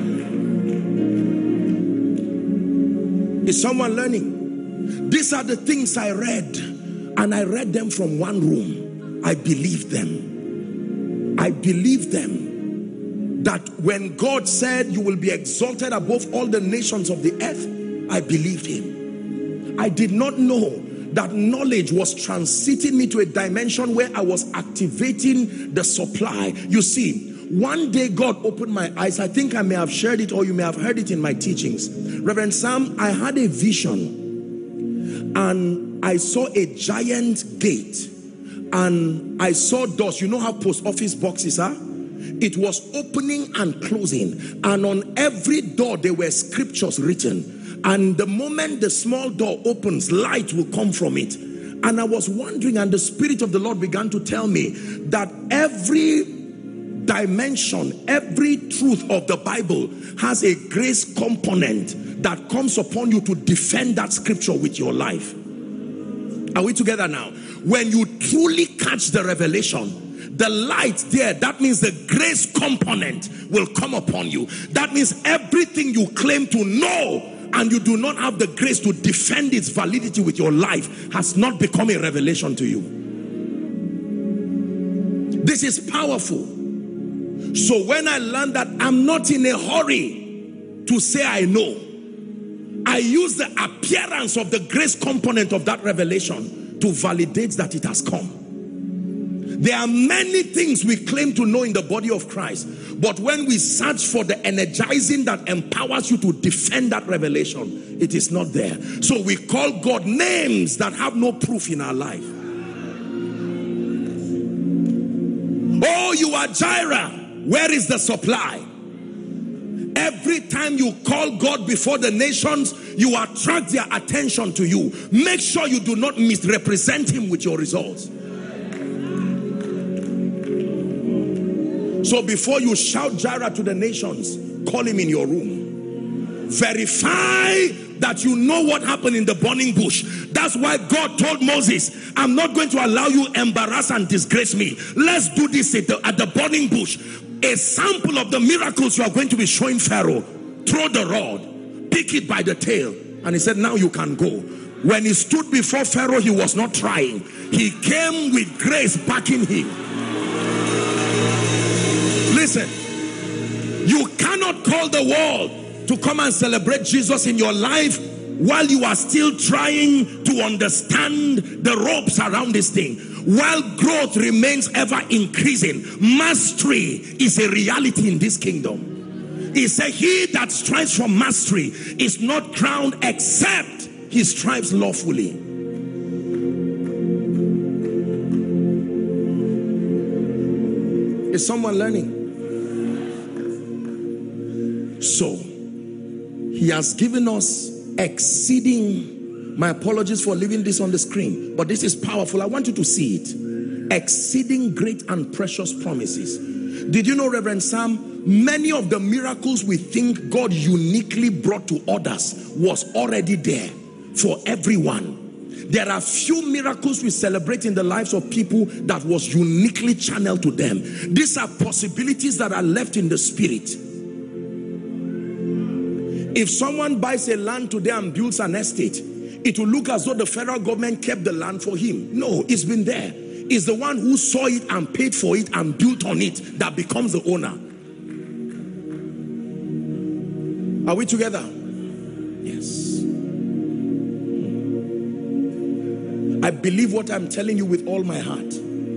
Is someone learning? These are the things I read, and I read them from one room. I believed them. I believed them. That when God said you will be exalted above all the nations of the earth, I believed him. I did not know that knowledge was transiting me to a dimension where I was activating the supply. You see, one day God opened my eyes. I think I may have shared it, or you may have heard it in my teachings. Reverend Sam, I had a vision, and I saw a giant gate, and I saw doors. You know how post office boxes are? It was opening and closing, and on every door there were scriptures written. And the moment the small door opens, light will come from it. And I was wondering, and the Spirit of the Lord began to tell me that every dimension, every truth of the Bible has a grace component that comes upon you to defend that scripture with your life. Are we together now? When you truly catch the revelation, the light there, that means the grace component will come upon you. That means everything you claim to know and you do not have the grace to defend its validity with your life has not become a revelation to you. This is powerful. So when I learned that I'm not in a hurry to say I know, I use the appearance of the grace component of that revelation to validate that it has come. There are many things we claim to know in the body of Christ, but when we search for the energizing that empowers you to defend that revelation, it is not there. So we call God names that have no proof in our life. Oh, you are Jireh. Where is the supply? Every time you call God before the nations, you attract their attention to you. Make sure you do not misrepresent him with your results. So before you shout Jireh to the nations, call him in your room. Verify that you know what happened in the burning bush. That's why God told Moses, I'm not going to allow you embarrass and disgrace me. Let's do this at the, at the burning bush. A sample of the miracles you are going to be showing Pharaoh. Throw the rod, pick it by the tail. And he said, now you can go. When he stood before Pharaoh, he was not trying. He came with grace backing him. Listen, you cannot call the world to come and celebrate Jesus in your life while you are still trying to understand the ropes around this thing. While growth remains ever increasing, mastery is a reality in this kingdom. He said, he that strives for mastery is not crowned except he strives lawfully. Is someone learning? So, he has given us exceeding, my apologies for leaving this on the screen, but this is powerful. I want you to see it. Exceeding great and precious promises. Did you know, Reverend Sam, many of the miracles we think God uniquely brought to others was already there for everyone. There are few miracles we celebrate in the lives of people that was uniquely channeled to them. These are possibilities that are left in the spirit. If someone buys a land today and builds an estate, it will look as though the federal government kept the land for him. No, it's been there. It's the one who saw it and paid for it and built on it that becomes the owner. Are we together? Yes. I believe what I'm telling you with all my heart.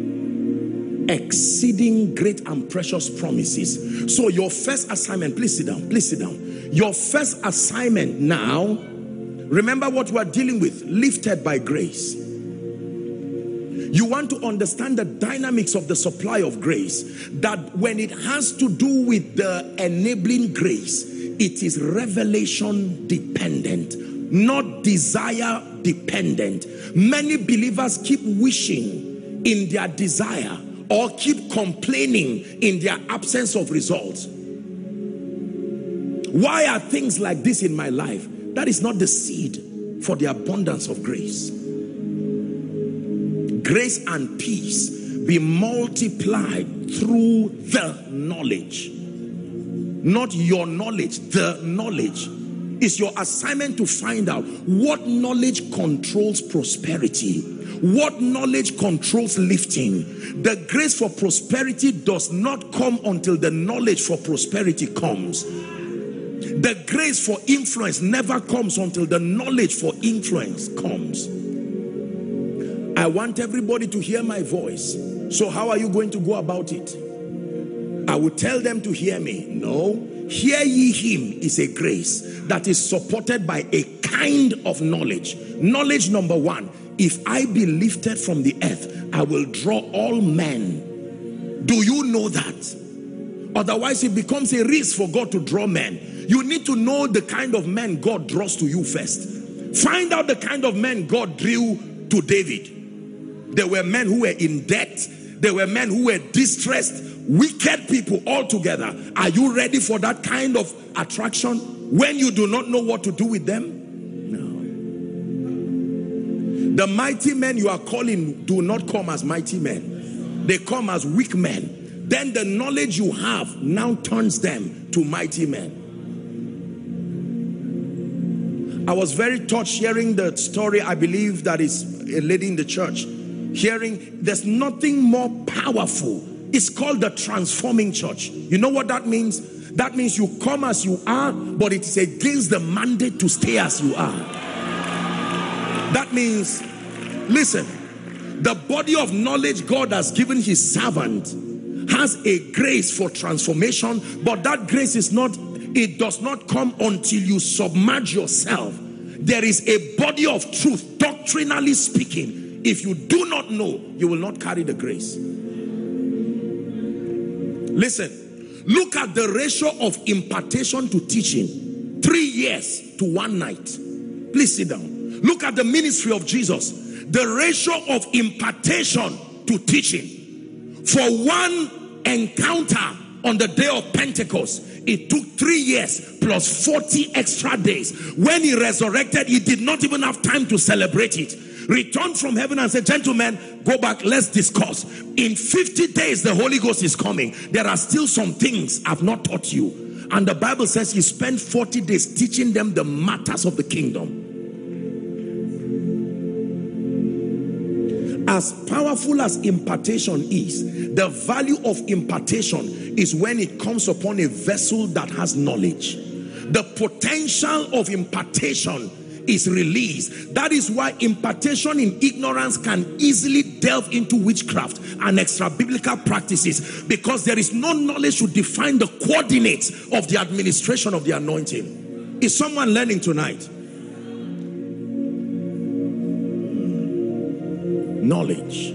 Exceeding great and precious promises. So your first assignment, please sit down, please sit down. Your first assignment now, remember what we are dealing with, lifted by grace. You want to understand the dynamics of the supply of grace, that when it has to do with the enabling grace, it is revelation dependent, not desire dependent. Many believers keep wishing in their desire or keep complaining in their absence of results. Why are things like this in my life? That is not the seed for the abundance of grace. Grace and peace be multiplied through the knowledge. Not your knowledge, the knowledge. It's your assignment to find out what knowledge controls prosperity. What knowledge controls lifting. The grace for prosperity does not come until the knowledge for prosperity comes. The grace for influence never comes until the knowledge for influence comes. I want everybody to hear my voice. So how are you going to go about it? I will tell them to hear me. No. Hear ye him is a grace that is supported by a kind of knowledge. Knowledge number one. If I be lifted from the earth, I will draw all men. Do you know that? Otherwise it becomes a risk for God to draw men. You need to know the kind of men God draws to you first. Find out the kind of men God drew to David. There were men who were in debt. There were men who were distressed. Wicked people all together. Are you ready for that kind of attraction when you do not know what to do with them? No. The mighty men you are calling do not come as mighty men. They come as weak men. Then the knowledge you have now turns them to mighty men. I was very touched hearing the story, I believe that is a lady in the church. Hearing, there's nothing more powerful. It's called the transforming church. You know what that means? That means you come as you are, but it is against the mandate to stay as you are. That means, listen, the body of knowledge God has given his servant has a grace for transformation, but that grace is not, it does not come until you submerge yourself. There is a body of truth, doctrinally speaking. If you do not know, you will not carry the grace. Listen, look at the ratio of impartation to teaching. Three years to one night. Please sit down. Look at the ministry of Jesus. The ratio of impartation to teaching. For one encounter on the day of Pentecost, it took three years plus forty extra days. When he resurrected, he did not even have time to celebrate it. Returned from heaven and said, gentlemen, go back, let's discuss. In fifty days, the Holy Ghost is coming. There are still some things I've not taught you. And the Bible says he spent forty days teaching them the matters of the kingdom. As powerful as impartation is, the value of impartation is when it comes upon a vessel that has knowledge. The potential of impartation is released. That is why impartation in ignorance can easily delve into witchcraft and extra biblical practices, because there is no knowledge to define the coordinates of the administration of the anointing. Is someone learning tonight? Knowledge.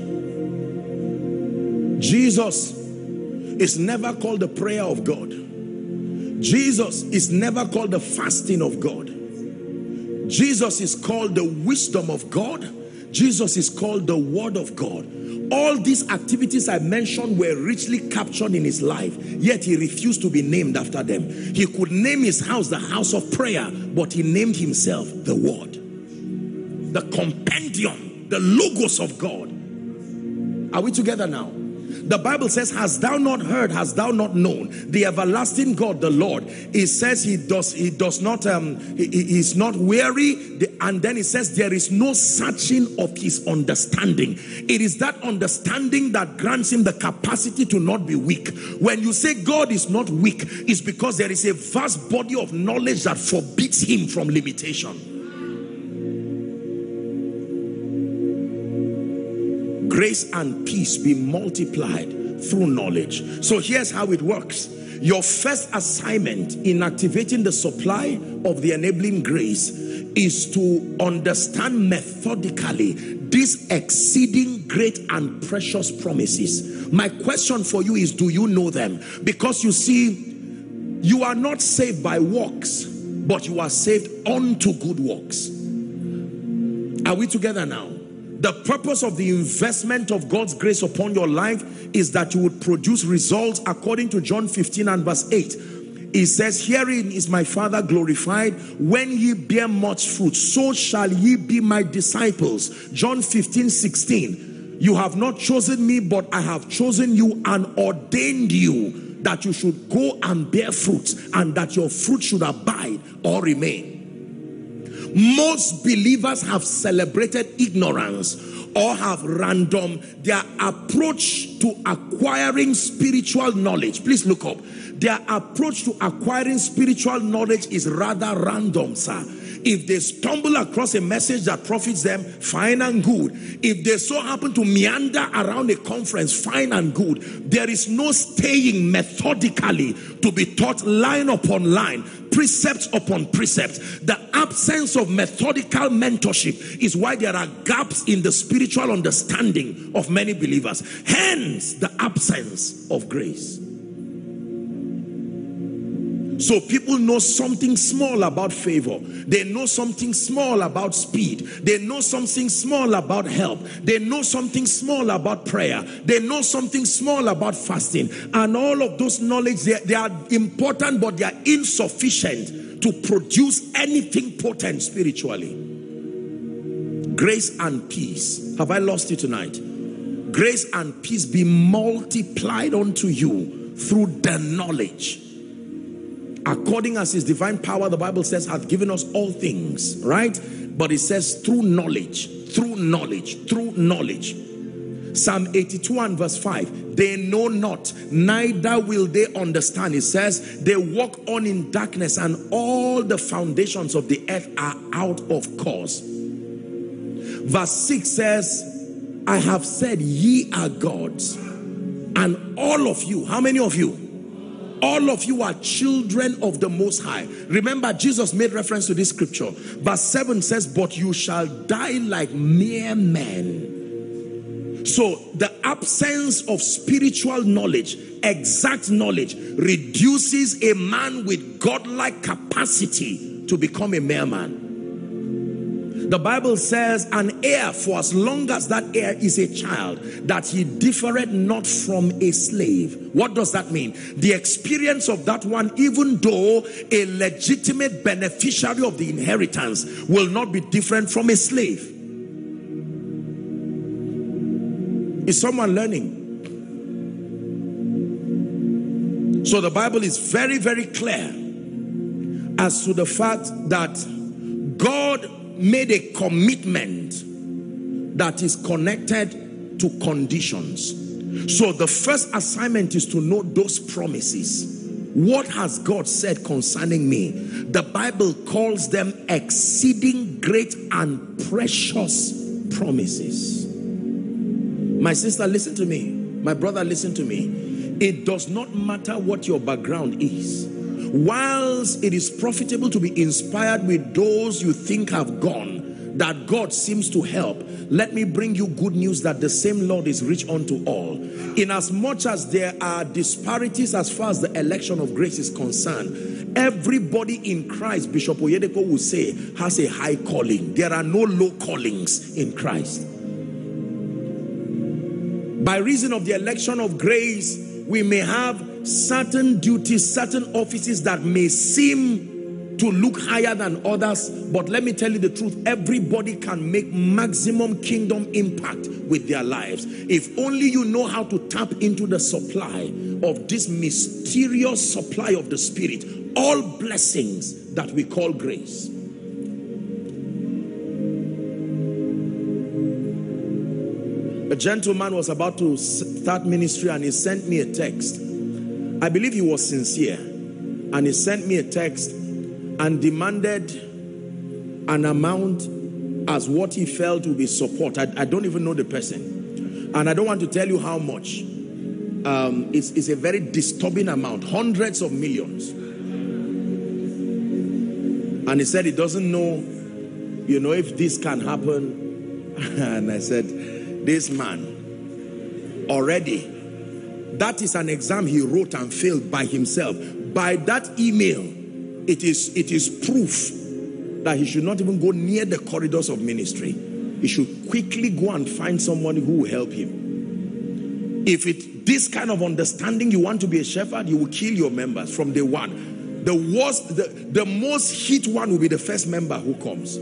Jesus is never called the prayer of God. Jesus is never called the fasting of God. Jesus is called the wisdom of God. Jesus is called the word of God. All these activities I mentioned were richly captured in his life, yet he refused to be named after them. He could name his house the house of prayer, but he named himself the word, the compendium, the logos of God. Are we together now? The Bible says, hast thou not heard, hast thou not known, the everlasting God, the Lord. It says he does, he does not, um, he, he is not weary. And then it says there is no searching of his understanding. It is that understanding that grants him the capacity to not be weak. When you say God is not weak, it's because there is a vast body of knowledge that forbids him from limitation. Grace and peace be multiplied through knowledge. So here's how it works. Your first assignment in activating the supply of the enabling grace is to understand methodically these exceeding great and precious promises. My question for you is, do you know them? Because you see, you are not saved by works, but you are saved unto good works. Are we together now? The purpose of the investment of God's grace upon your life is that you would produce results according to John fifteen and verse eight. It says, herein is my Father glorified, when ye bear much fruit, so shall ye be my disciples. John fifteen sixteen. You have not chosen me, but I have chosen you and ordained you that you should go and bear fruit, and that your fruit should abide or remain. Most believers have celebrated ignorance or have random their approach to acquiring spiritual knowledge. Please look up. Their approach to acquiring spiritual knowledge is rather random, sir. If they stumble across a message that profits them, fine and good. If they so happen to meander around a conference, fine and good. There is no staying methodically to be taught line upon line, precept upon precept. The absence of methodical mentorship is why there are gaps in the spiritual understanding of many believers. Hence, the absence of grace. So people know something small about favor. They know something small about speed. They know something small about help. They know something small about prayer. They know something small about fasting. And all of those knowledge, they, they are important, but they are insufficient to produce anything potent spiritually. Grace and peace. Have I lost you tonight? Grace and peace be multiplied unto you through the knowledge, according as his divine power, the Bible says, hath given us all things, right? But it says through knowledge, through knowledge, through knowledge. Psalm eighty-two and verse five, they know not, neither will they understand. It says, they walk on in darkness, and all the foundations of the earth are out of course. Verse six says, I have said, ye are gods, and all of you, how many of you? All of you are children of the Most High. Remember, Jesus made reference to this scripture. Verse seven says, but you shall die like mere men. So the absence of spiritual knowledge, exact knowledge, reduces a man with godlike capacity to become a mere man. The Bible says, an heir, for as long as that heir is a child, that he differeth not from a slave. What does that mean? The experience of that one, even though a legitimate beneficiary of the inheritance, will not be different from a slave. Is someone learning? So the Bible is very, very clear as to the fact that God made a commitment that is connected to conditions. So the first assignment is to know those promises. What has God said concerning me? The Bible calls them exceeding great and precious promises. My sister, listen to me. My brother, listen to me. It does not matter what your background is. Whilst it is profitable to be inspired with those you think have gone, that God seems to help, let me bring you good news that the same Lord is rich unto all. In as much as there are disparities as far as the election of grace is concerned, everybody in Christ, Bishop Oyedepo will say, has a high calling. There are no low callings in Christ. By reason of the election of grace, we may have certain duties, certain offices that may seem to look higher than others, but let me tell you the truth, everybody can make maximum kingdom impact with their lives. If only you know how to tap into the supply of this mysterious supply of the Spirit, all blessings that we call grace. A gentleman was about to start ministry and he sent me a text. I believe he was sincere, and he sent me a text and demanded an amount as what he felt would be support. I, I don't even know the person, and I don't want to tell you how much. Um, it's, it's a very disturbing amount, hundreds of millions. And he said he doesn't know, you know, if this can happen. And I said, this man already, that is an exam he wrote and failed by himself. By that email, It is, it is proof that he should not even go near the corridors of ministry. He should quickly go and find someone who will help him. If it this kind of understanding, you want to be a shepherd, you will kill your members from day one. The worst, the, the most hit one will be the first member who comes.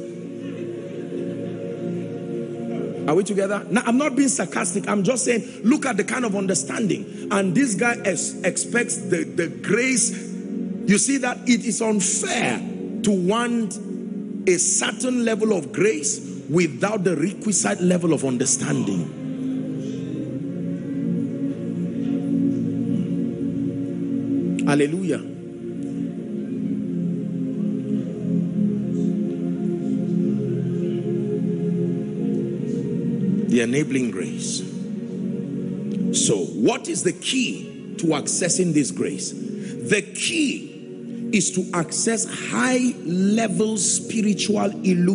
Are we together? Now, I'm not being sarcastic. I'm just saying, look at the kind of understanding. And this guy ex expects the, the grace. You see that it is unfair to want a certain level of grace without the requisite level of understanding. Hallelujah. The enabling grace. So, what is the key to accessing this grace? The key is to access high level spiritual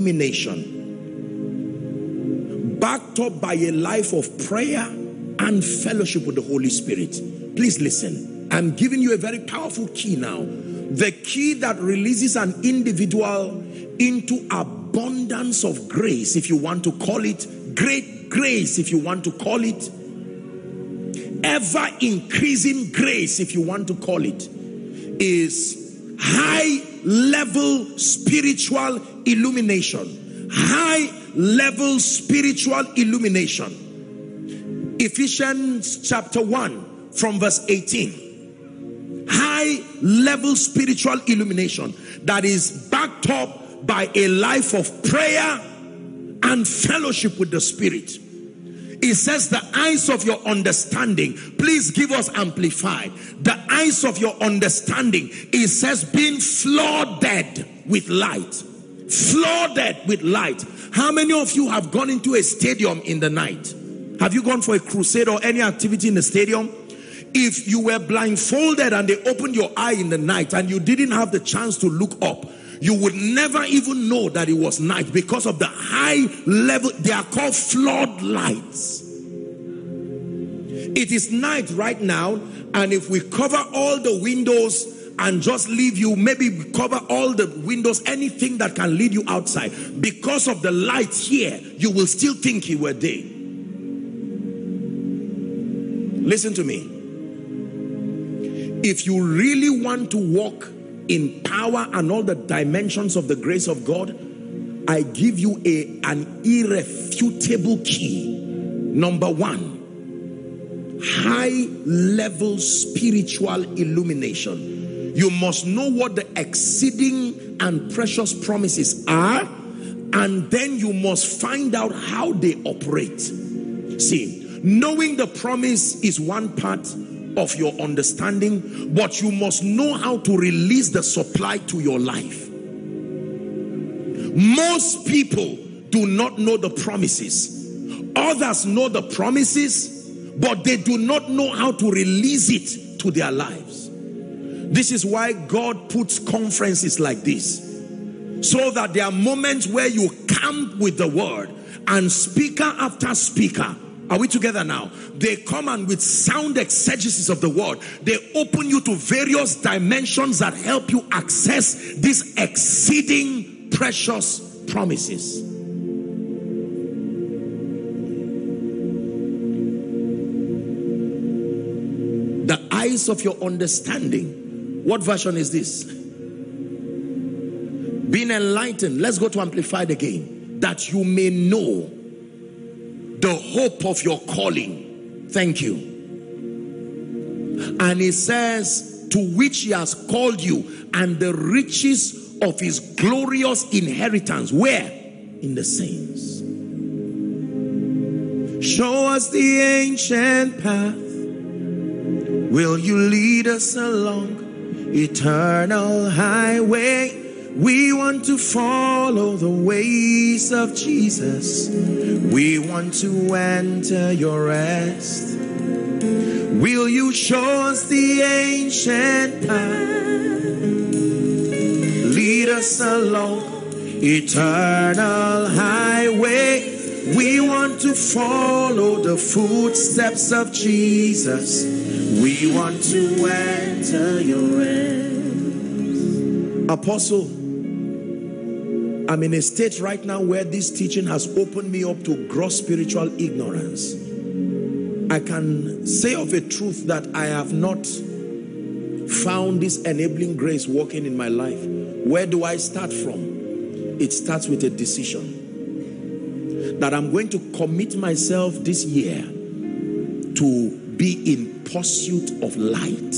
illumination, backed up by a life of prayer and fellowship with the Holy Spirit. Please listen. I'm giving you a very powerful key now. The key that releases an individual into abundance of grace, if you want to call it, great grace, if you want to call it, ever increasing grace, if you want to call it, is high level spiritual illumination. High level spiritual illumination. Ephesians chapter one from verse eighteen. High level spiritual illumination that is backed up by a life of prayer and fellowship with the Spirit. It says the eyes of your understanding, please give us amplified. The eyes of your understanding, it says being flooded with light. Flooded with light. How many of you have gone into a stadium in the night? Have you gone for a crusade or any activity in the stadium? If you were blindfolded and they opened your eye in the night and you didn't have the chance to look up, you would never even know that it was night because of the high level. They are called floodlights. It is night right now, and if we cover all the windows and just leave you, maybe cover all the windows, anything that can lead you outside, because of the light here, you will still think you were day. Listen to me. If you really want to walk in power and all the dimensions of the grace of God, I give you a an irrefutable key. Number one, high level spiritual illumination. You must know what the exceeding and precious promises are, and then you must find out how they operate. See, knowing the promise is one part of your understanding, but you must know how to release the supply to your life. Most people do not know the promises. Others know the promises, but they do not know how to release it to their lives. This is why God puts conferences like this. So that there are moments where you camp with the word, and speaker after speaker, are we together now? They come and with sound exegesis of the word, they open you to various dimensions that help you access these exceeding precious promises. The eyes of your understanding. What version is this? Being enlightened. Let's go to Amplified again. That you may know the hope of your calling. Thank you. And it says, to which he has called you, and the riches of his glorious inheritance. Where? In the saints. Show us the ancient path. Will you lead us along eternal highway? We want to follow the ways of Jesus. We want to enter your rest. Will you show us the ancient path? Lead us along eternal highway. We want to follow the footsteps of Jesus. We want to enter your rest. Apostle, I'm in a state right now where this teaching has opened me up to gross spiritual ignorance. I can say of a truth that I have not found this enabling grace working in my life. Where do I start from? It starts with a decision that I'm going to commit myself this year to be in pursuit of light.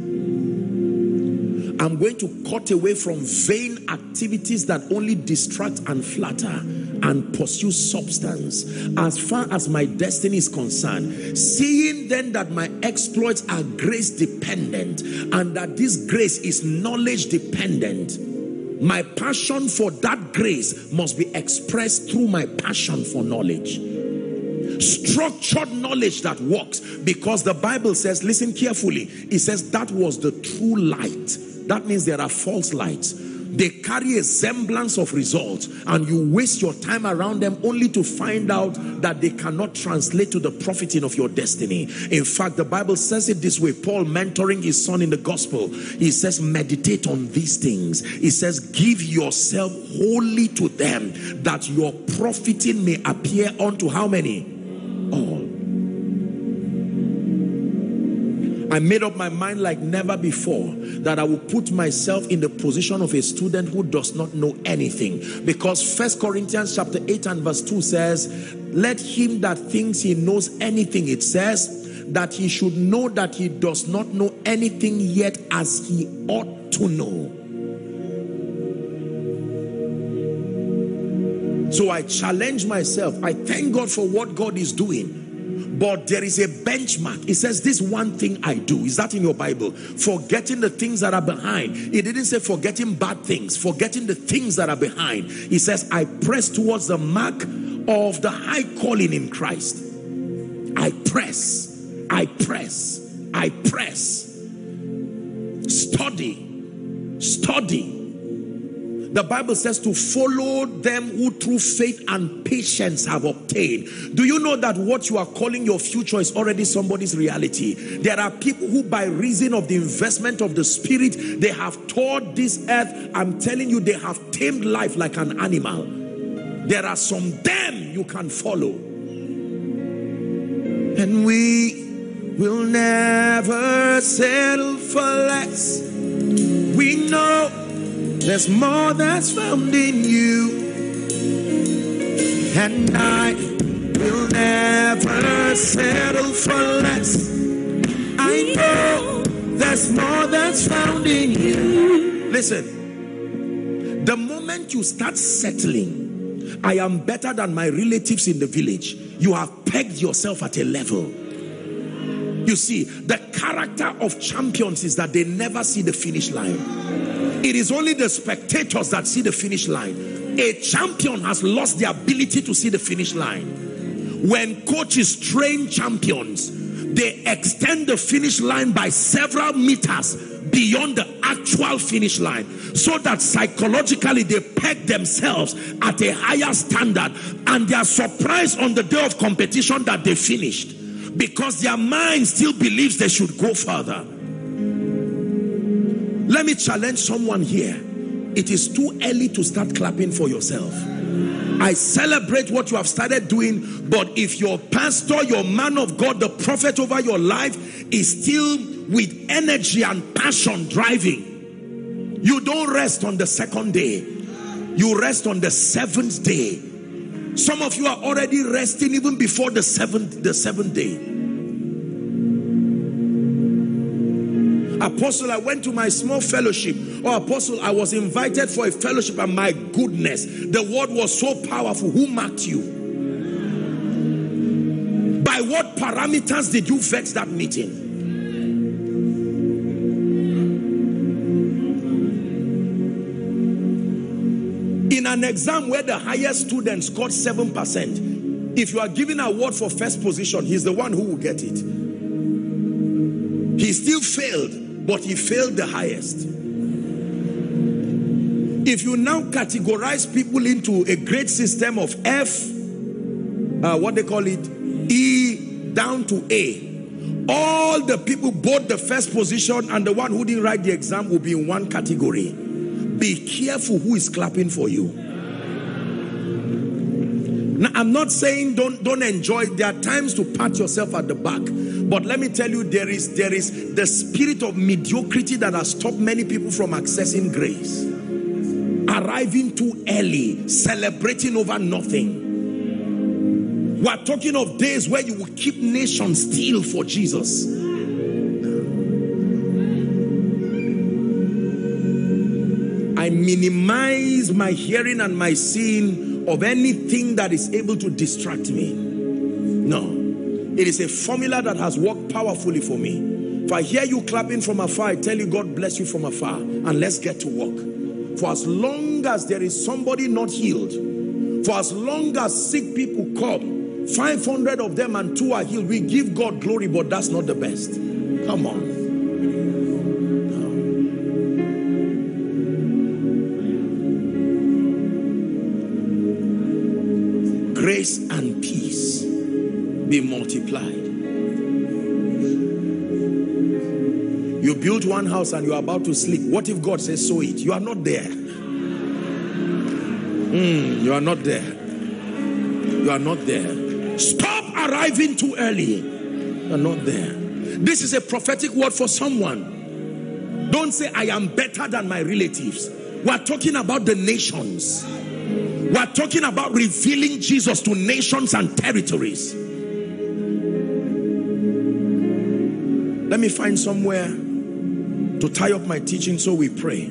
I'm going to cut away from vain activities that only distract and flatter, and pursue substance as far as my destiny is concerned. Seeing then that my exploits are grace dependent, and that this grace is knowledge dependent, my passion for that grace must be expressed through my passion for knowledge. Structured knowledge that works, because the Bible says, listen carefully, it says that was the true light. That means there are false lights. They carry a semblance of results, and you waste your time around them only to find out that they cannot translate to the profiting of your destiny. In fact, the Bible says it this way. Paul, mentoring his son in the gospel, he says, meditate on these things. He says, give yourself wholly to them, that your profiting may appear unto how many? All. I made up my mind like never before that I will put myself in the position of a student who does not know anything. Because First Corinthians chapter eight and verse two says, let him that thinks he knows anything, it says, that he should know that he does not know anything yet as he ought to know. So I challenge myself. I thank God for what God is doing. But there is a benchmark. It says, this one thing I do. Is that in your Bible? Forgetting the things that are behind. It didn't say forgetting bad things. Forgetting the things that are behind. It says, I press towards the mark of the high calling in Christ. I press. I press. I press. Study. Study. The Bible says to follow them who through faith and patience have obtained. Do you know that what you are calling your future is already somebody's reality? There are people who, by reason of the investment of the Spirit, they have toured this earth. I'm telling you, they have tamed life like an animal. There are some them you can follow. And we will never settle for less. We know there's more that's found in you, and I will never settle for less. I know there's more that's found in you. Listen, the moment you start settling, I am better than my relatives in the village, you have pegged yourself at a level. You see, the character of champions is that they never see the finish line. It is only the spectators that see the finish line. A champion has lost the ability to see the finish line. When coaches train champions, they extend the finish line by several meters beyond the actual finish line, so that psychologically they peg themselves at a higher standard, and they are surprised on the day of competition that they finished, because their mind still believes they should go further. Let me challenge someone here. It is too early to start clapping for yourself. I celebrate what you have started doing, but if your pastor, your man of God, the prophet over your life is still with energy and passion driving, you don't rest on the second day. You rest on the seventh day. Some of you are already resting even before the seventh, the seventh day. Apostle, I went to my small fellowship. Or Apostle, I was invited for a fellowship, and my goodness, the word was so powerful. Who marked you? By what parameters did you vex that meeting? In an exam where the highest student scored seven percent, if you are given an award for first position, he's the one who will get it. He still failed, but he failed the highest. If you now categorize people into a grade system of F, uh, what they call it, E down to A, all the people, both the first position and the one who didn't write the exam, will be in one category. Be careful who is clapping for you. Now, I'm not saying don't, don't enjoy. There are times to pat yourself at the back. But let me tell you, there is, there is the spirit of mediocrity that has stopped many people from accessing grace. Arriving too early, celebrating over nothing. We're talking of days where you will keep nations still for Jesus. I minimize my hearing and my seeing of anything that is able to distract me. No. It is a formula that has worked powerfully for me. If I hear you clapping from afar, I tell you, God bless you from afar, and let's get to work. For as long as there is somebody not healed, for as long as sick people come, five hundred of them and two are healed, we give God glory, but that's not the best. Come on. No. Grace and peace be multiplied. You built one house and you are about to sleep. What if God says sow it? You are not there. Mm, you are not there. You are not there. Stop arriving too early. You are not there. This is a prophetic word for someone. Don't say I am better than my relatives. We are talking about the nations. We are talking about revealing Jesus to nations and territories. Let me find somewhere to tie up my teaching so we pray.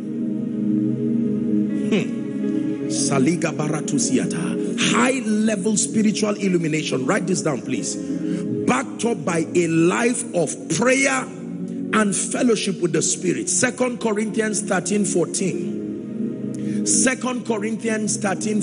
Hmm. Saliga baratusiata. High level spiritual illumination. Write this down, please. Backed up by a life of prayer and fellowship with the Spirit. Second Corinthians thirteen fourteen. Second Corinthians thirteen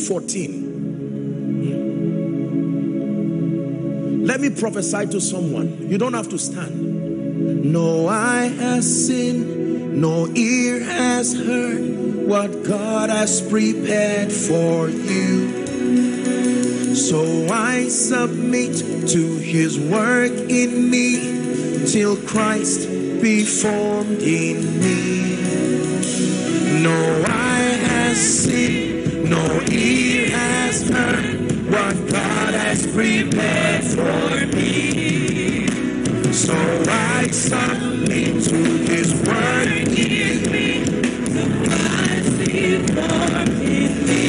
fourteen. Let me prophesy to someone. You don't have to stand. No eye has seen, no ear has heard what God has prepared for you. So I submit to his work in me till Christ be formed in me. No eye has seen, no ear has heard what God has prepared for me. So I submit to his word in me, till Christ be formed in me.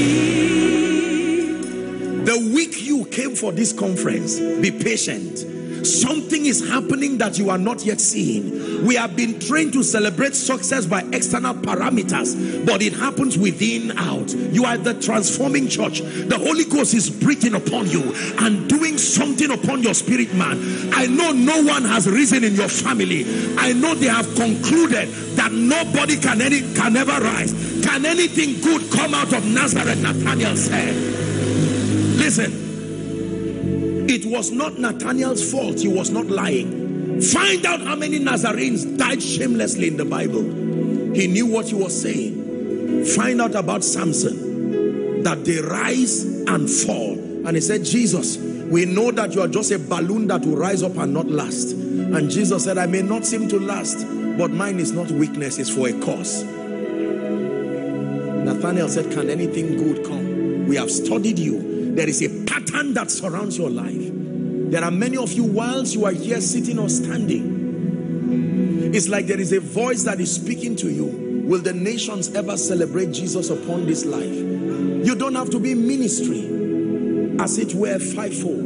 The week you came for this conference, be patient. Something is happening that you are not yet seeing. We have been trained to celebrate success by external parameters, but it happens within out. You are the transforming church. The Holy Ghost is breathing upon you and doing something upon your spirit, man. I know no one has risen in your family. I know they have concluded that nobody can any can ever rise. Can anything good come out of Nazareth? Nathanael said. Listen. It was not Nathanael's fault. He was not lying. Find out how many Nazarenes died shamelessly in the Bible. He knew what he was saying. Find out about Samson, that they rise and fall. And he said, Jesus, we know that you are just a balloon that will rise up and not last. And Jesus said, I may not seem to last, but mine is not weakness, it's for a cause. Nathanael said, can anything good come? We have studied you. There is a pattern that surrounds your life. There are many of you, whilst you are here sitting or standing, it's like there is a voice that is speaking to you. Will the nations ever celebrate Jesus upon this life? You don't have to be in ministry, as it were fivefold.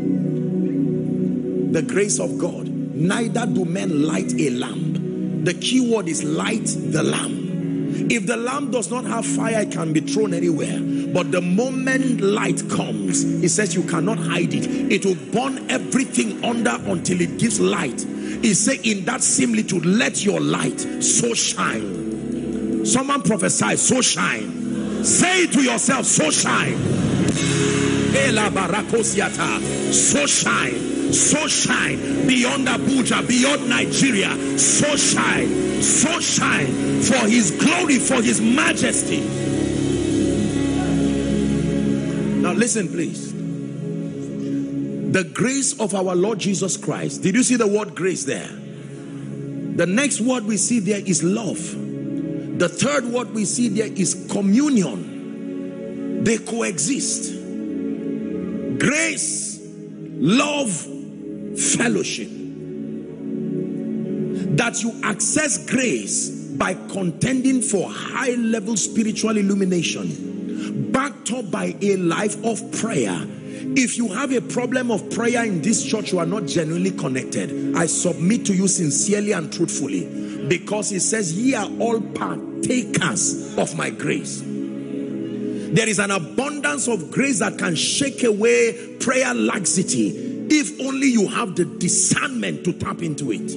The grace of God. Neither do men light a lamp. The key word is light the lamp. If the lamp does not have fire, it can be thrown anywhere. But the moment light comes, it says you cannot hide it. It will burn everything under until it gives light. It says in that similitude, let your light so shine. Someone prophesy, so shine. Say it to yourself, so shine. So shine, so shine beyond Abuja, beyond Nigeria. So shine, so shine for his glory, for his majesty. Now listen, please. The grace of our Lord Jesus Christ. Did you see the word grace there? The next word we see there is love. The third word we see there is communion. They coexist. Grace, love, fellowship. That you access grace by contending for high level spiritual illumination, backed up by a life of prayer. If you have a problem of prayer in this church, you are not genuinely connected. I submit to you sincerely and truthfully, because it says, ye are all partakers of my grace. There is an abundance of grace that can shake away prayer laxity, if only you have the discernment to tap into it.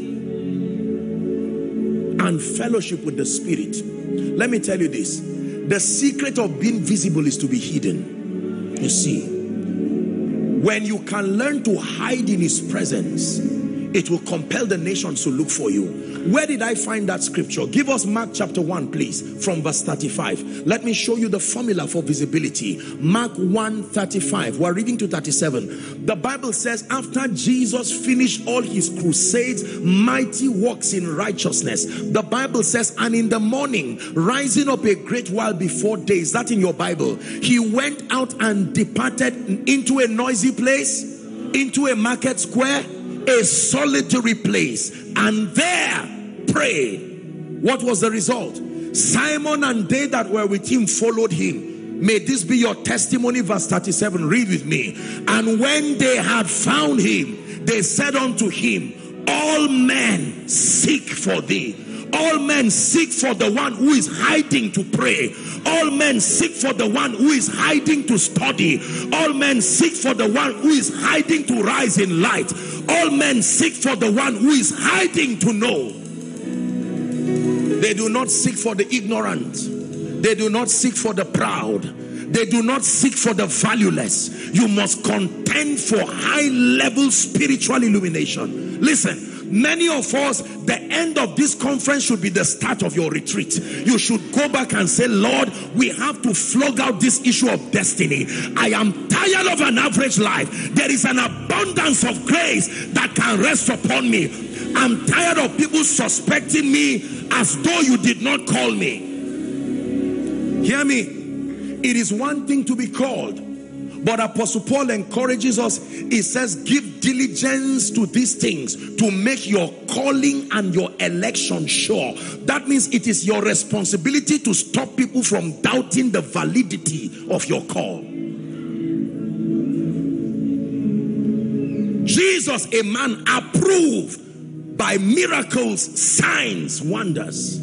And fellowship with the Spirit. Let me tell you this. The secret of being visible is to be hidden. You see, when you can learn to hide in his presence, it will compel the nations to look for you. Where did I find that scripture? Give us Mark chapter one, please, from verse thirty-five. Let me show you the formula for visibility. Mark one thirty-five. We're reading to thirty-seven. The Bible says, after Jesus finished all his crusades, mighty works in righteousness, the Bible says, and in the morning, rising up a great while before day, is that in your Bible? He went out and departed into a noisy place, into a market square, a solitary place, and there pray. What was the result? Simon and they that were with him followed him. May this be your testimony. Verse thirty-seven, read with me. And when they had found him, they said unto him, all men seek for thee. All men seek for the one who is hiding to pray. All men seek for the one who is hiding to study. All men seek for the one who is hiding to rise in light. All men seek for the one who is hiding to know. They do not seek for the ignorant. They do not seek for the proud. They do not seek for the valueless. You must contend for high level spiritual illumination. Listen. Many of us, the end of this conference should be the start of your retreat. You should go back and say, Lord, we have to flog out this issue of destiny. I am tired of an average life. There is an abundance of grace that can rest upon me. I'm tired of people suspecting me as though you did not call me. Hear me. It is one thing to be called, but Apostle Paul encourages us. He says, give diligence to these things to make your calling and your election sure. That means it is your responsibility to stop people from doubting the validity of your call. Jesus, a man approved by miracles, signs, wonders.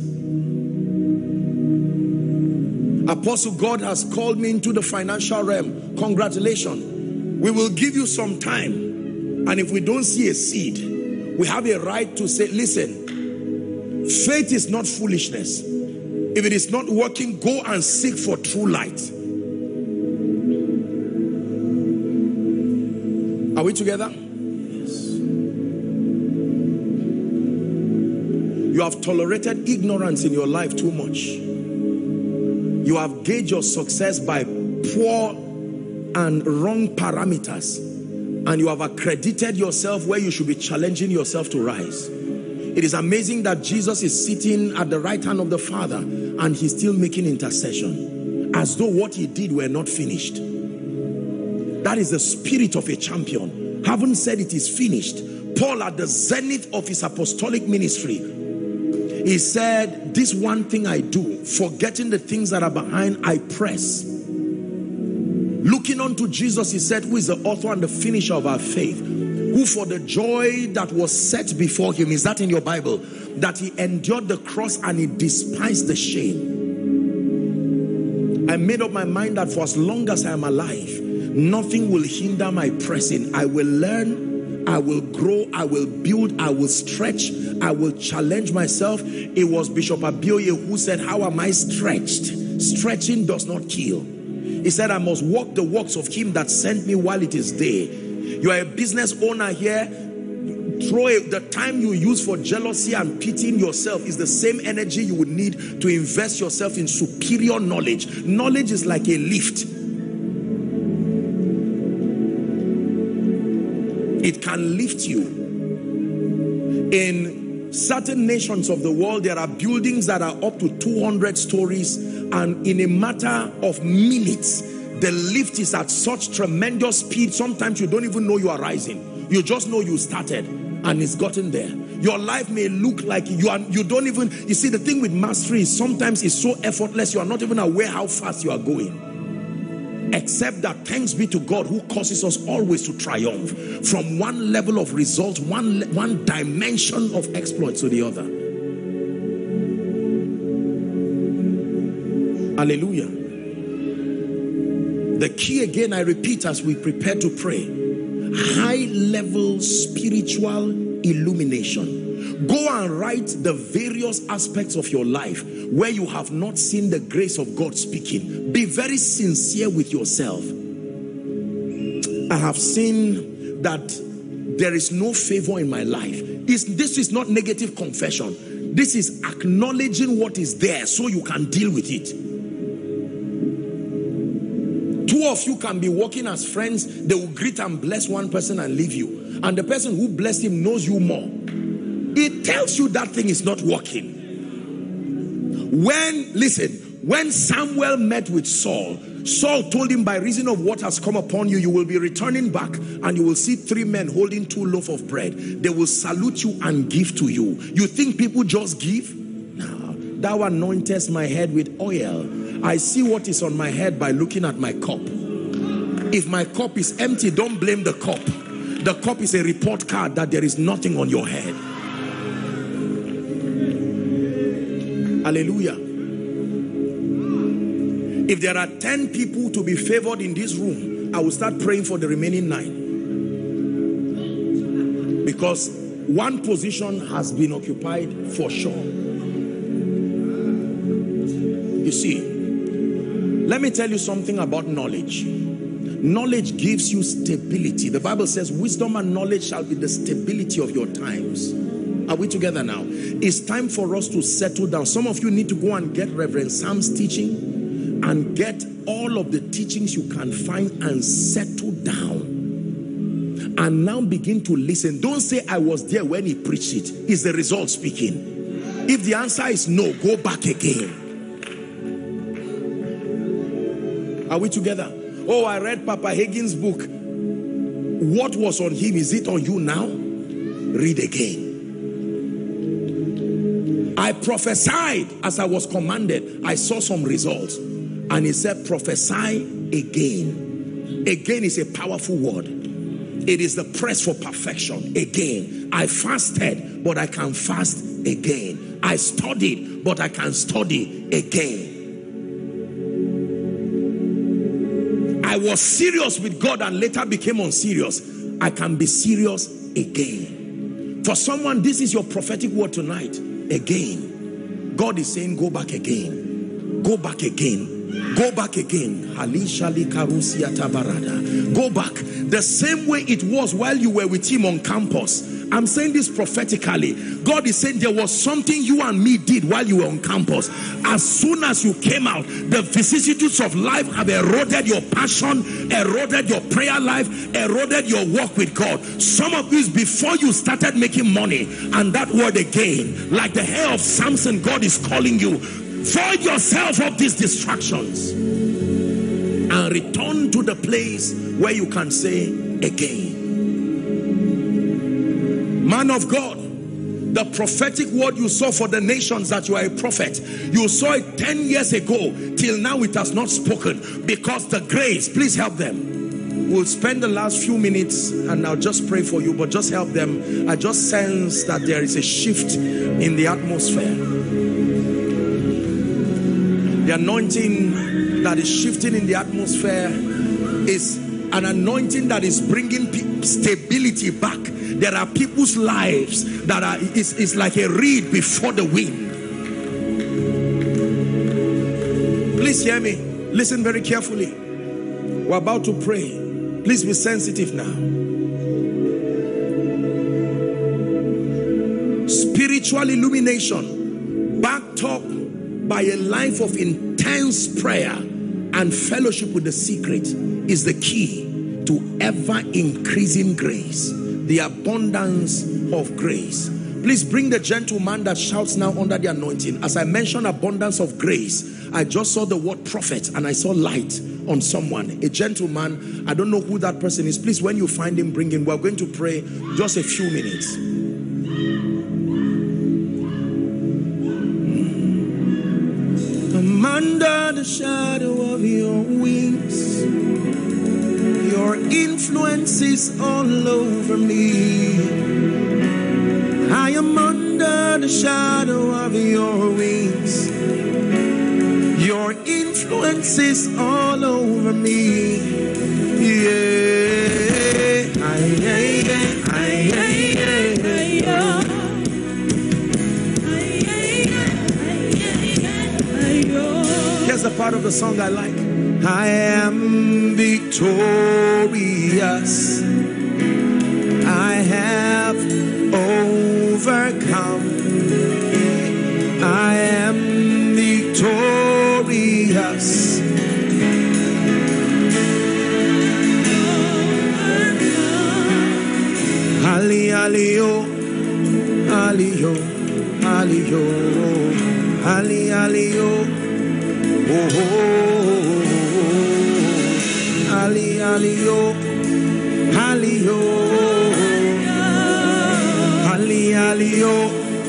Apostle, God has called me into the financial realm. Congratulations. We will give you some time. And if we don't see a seed, we have a right to say, listen, faith is not foolishness. If it is not working, go and seek for true light. Are we together? Yes. You have tolerated ignorance in your life too much. You have gauged your success by poor and wrong parameters, and you have accredited yourself where you should be challenging yourself to rise. It is amazing that Jesus is sitting at the right hand of the Father and he's still making intercession as though what he did were not finished. That is the spirit of a champion. Having said it is finished, Paul, at the zenith of his apostolic ministry, he said, this one thing I do, forgetting the things that are behind, I press. Looking unto Jesus, he said, who is the author and the finisher of our faith, who for the joy that was set before him, is that in your Bible, that he endured the cross and he despised the shame. I made up my mind that for as long as I am alive, nothing will hinder my pressing. I will learn, I will grow, I will build, I will stretch, I will challenge myself. It was Bishop Abioye who said, how am I stretched? Stretching does not kill. He said, I must walk the works of him that sent me while it is day. You are a business owner here. Throw it, the time you use for jealousy and pitying yourself is the same energy you would need to invest yourself in superior knowledge. Knowledge is like a lift. It can lift you. In certain nations of the world, there are buildings that are up to two hundred stories, and in a matter of minutes, the lift is at such tremendous speed, sometimes you don't even know you are rising. You just know you started and it's gotten there. Your life may look like you are, you don't even, you see, the thing with mastery is sometimes it's so effortless, you are not even aware how fast you are going. Except that thanks be to God who causes us always to triumph from one level of result, one, one dimension of exploit to the other. Hallelujah. The key again, I repeat as we prepare to pray, high level spiritual illumination. Go and write the various aspects of your life where you have not seen the grace of God speaking. Be very sincere with yourself. I have seen that there is no favor in my life. This, this is not negative confession. This is acknowledging what is there so you can deal with it. Two of you can be working as friends. They will greet and bless one person and leave you. And the person who blessed him knows you more. It tells you that thing is not working. When, listen, when Samuel met with Saul, Saul told him, by reason of what has come upon you, you will be returning back and you will see three men holding two loaves of bread. They will salute you and give to you. You think people just give? No. Thou anointest my head with oil. I see what is on my head by looking at my cup. If my cup is empty, don't blame the cup. The cup is a report card that there is nothing on your head. Hallelujah. If there are ten people to be favored in this room, I will start praying for the remaining nine. Because one position has been occupied for sure. You see, let me tell you something about knowledge. Knowledge gives you stability. The Bible says wisdom and knowledge shall be the stability of your times. Are we together now? It's time for us to settle down. Some of you need to go and get Reverend Sam's teaching and get all of the teachings you can find and settle down. And now begin to listen. Don't say I was there when he preached it. Is the result speaking? If the answer is no, go back again. Are we together? Oh, I read Papa Hagin's book. What was on him? Is it on you now? Read again. I prophesied as I was commanded. I saw some results. And he said, prophesy again. Again is a powerful word. It is the press for perfection. Again. I fasted, but I can fast again. I studied, but I can study again. I was serious with God and later became unserious. I can be serious again. For someone, this is your prophetic word tonight. Again. God is saying, go back again. Go back again. Go back again. Go back. The same way it was while you were with him on campus I'm saying this prophetically. God is saying there was something you and me did while you were on campus. As soon as you came out, the vicissitudes of life have eroded your passion, eroded your prayer life, eroded your walk with God. Some of this before you started making money, and that word again, like the hair of Samson, God is calling you. Void yourself of these distractions and return to the place where you can say again. Man of God, the prophetic word you saw for the nations that you are a prophet, you saw it ten years ago. Till now it has not spoken because the grace, please help them. We'll spend the last few minutes and I'll just pray for you, but just help them. I just sense that there is a shift in the atmosphere. The anointing that is shifting in the atmosphere is an anointing that is bringing stability back. There are people's lives that are is, is like a reed before the wind. Please hear me. Listen very carefully. We're about to pray. Please be sensitive now. Spiritual illumination backed up by a life of intense prayer and fellowship with the secret is the key to ever increasing grace, the abundance of grace. Please bring the gentleman that shouts now under the anointing. As I mentioned abundance of grace, I just saw the word prophet and I saw light on someone. A gentleman, I don't know who that person is. Please, when you find him, bring him. We're going to pray just a few minutes. I'm under the shadow of your wings. Your influence is all over me. I am under the shadow of your wings. Your influence is all over me. Yeah. Aye, aye, aye, aye, aye, aye. Here's the part of the song I like. I am victorious. I have overcome. I am victorious. Ali, ali, oh, ali, oh, ali, oh, ali, ali, oh, oh, oh, oh. Ali, ali, oh, ali, oh, ali, ali, oh.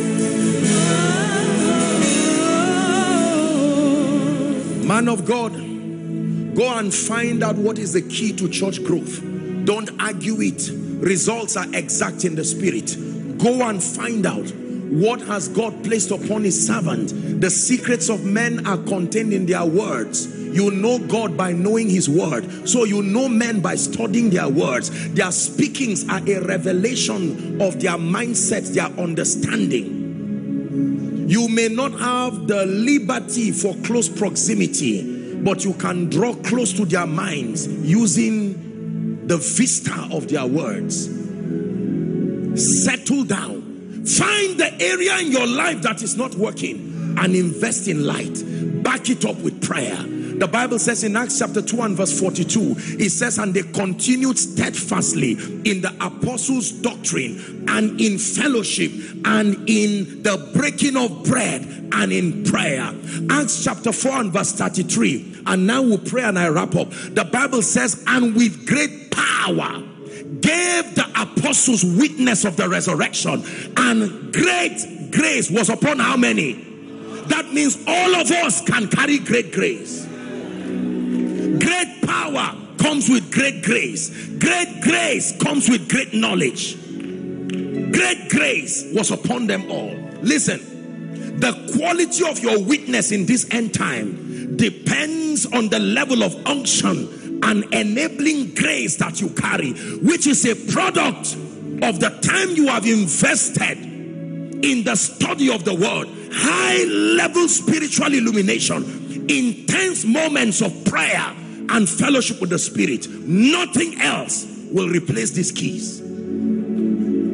Man of God, go and find out what is the key to church growth. Don't argue it. Results are exact in the spirit. Go and find out what has God placed upon his servant. The secrets of men are contained in their words. You know God by knowing his word. So you know men by studying their words. Their speakings are a revelation of their mindset, their understanding. You may not have the liberty for close proximity, but you can draw close to their minds using the vista of their words. Settle down. Find the area in your life that is not working and invest in light. Back it up with prayer. The Bible says in Acts chapter two and verse forty-two, it says, and they continued steadfastly in the apostles' doctrine and in fellowship and in the breaking of bread and in prayer. Acts chapter four and verse thirty-three. And now we'll pray and I wrap up. The Bible says, and with great power gave the apostles witness of the resurrection, and great grace was upon how many? That means all of us can carry great grace. Great power comes with great grace. Great grace comes with great knowledge. Great grace was upon them all. Listen, the quality of your witness in this end time depends on the level of unction and enabling grace that you carry, which is a product of the time you have invested in the study of the word, high level spiritual illumination, intense moments of prayer and fellowship with the Spirit. Nothing else will replace these keys.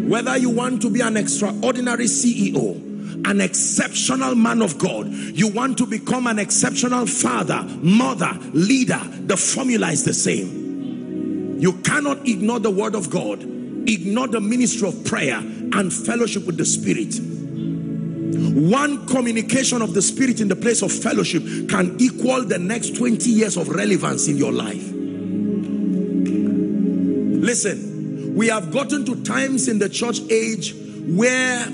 Whether you want to be an extraordinary C E O, an exceptional man of God, you want to become an exceptional father, mother, leader, the formula is the same. You cannot ignore the word of God, ignore the ministry of prayer and fellowship with the Spirit. One communication of the Spirit in the place of fellowship can equal the next twenty years of relevance in your life. Listen, we have gotten to times in the church age where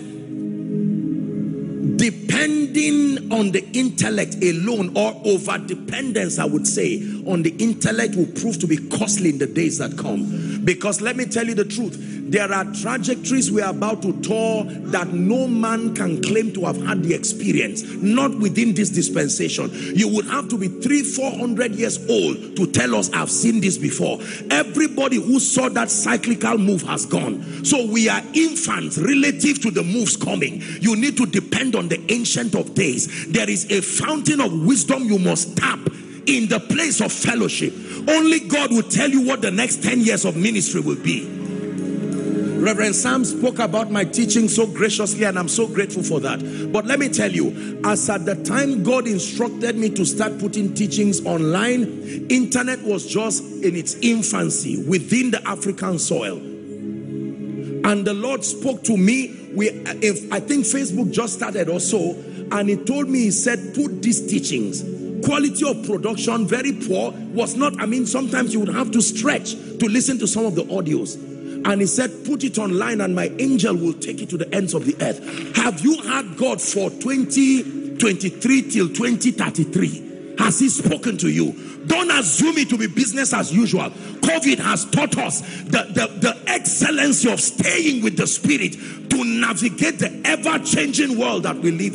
depending on the intellect alone, or over dependence, I would say, on the intellect will prove to be costly in the days that come. Because let me tell you the truth, there are trajectories we are about to tour that no man can claim to have had the experience, not within this dispensation. You would have to be three, four hundred years old to tell us, I've seen this before. Everybody who saw that cyclical move has gone. So we are infants relative to the moves coming. You need to depend on the Ancient of Days. There is a fountain of wisdom you must tap in the place of fellowship. Only God will tell you what the next ten years of ministry will be. Reverend Sam spoke about my teaching so graciously, and I'm so grateful for that. But let me tell you, as at the time God instructed me to start putting teachings online, internet was just in its infancy within the African soil. And the Lord spoke to me. We, if, I think Facebook just started or so, and he told me, he said, put these teachings. Quality of production, very poor, was not, I mean, sometimes you would have to stretch to listen to some of the audios. And he said, put it online and my angel will take it to the ends of the earth. Have you had God for twenty twenty-three till twenty thirty-three? Has he spoken to you? Don't assume it to be business as usual. COVID has taught us the, the, the excellency of staying with the Spirit to navigate the ever-changing world that we live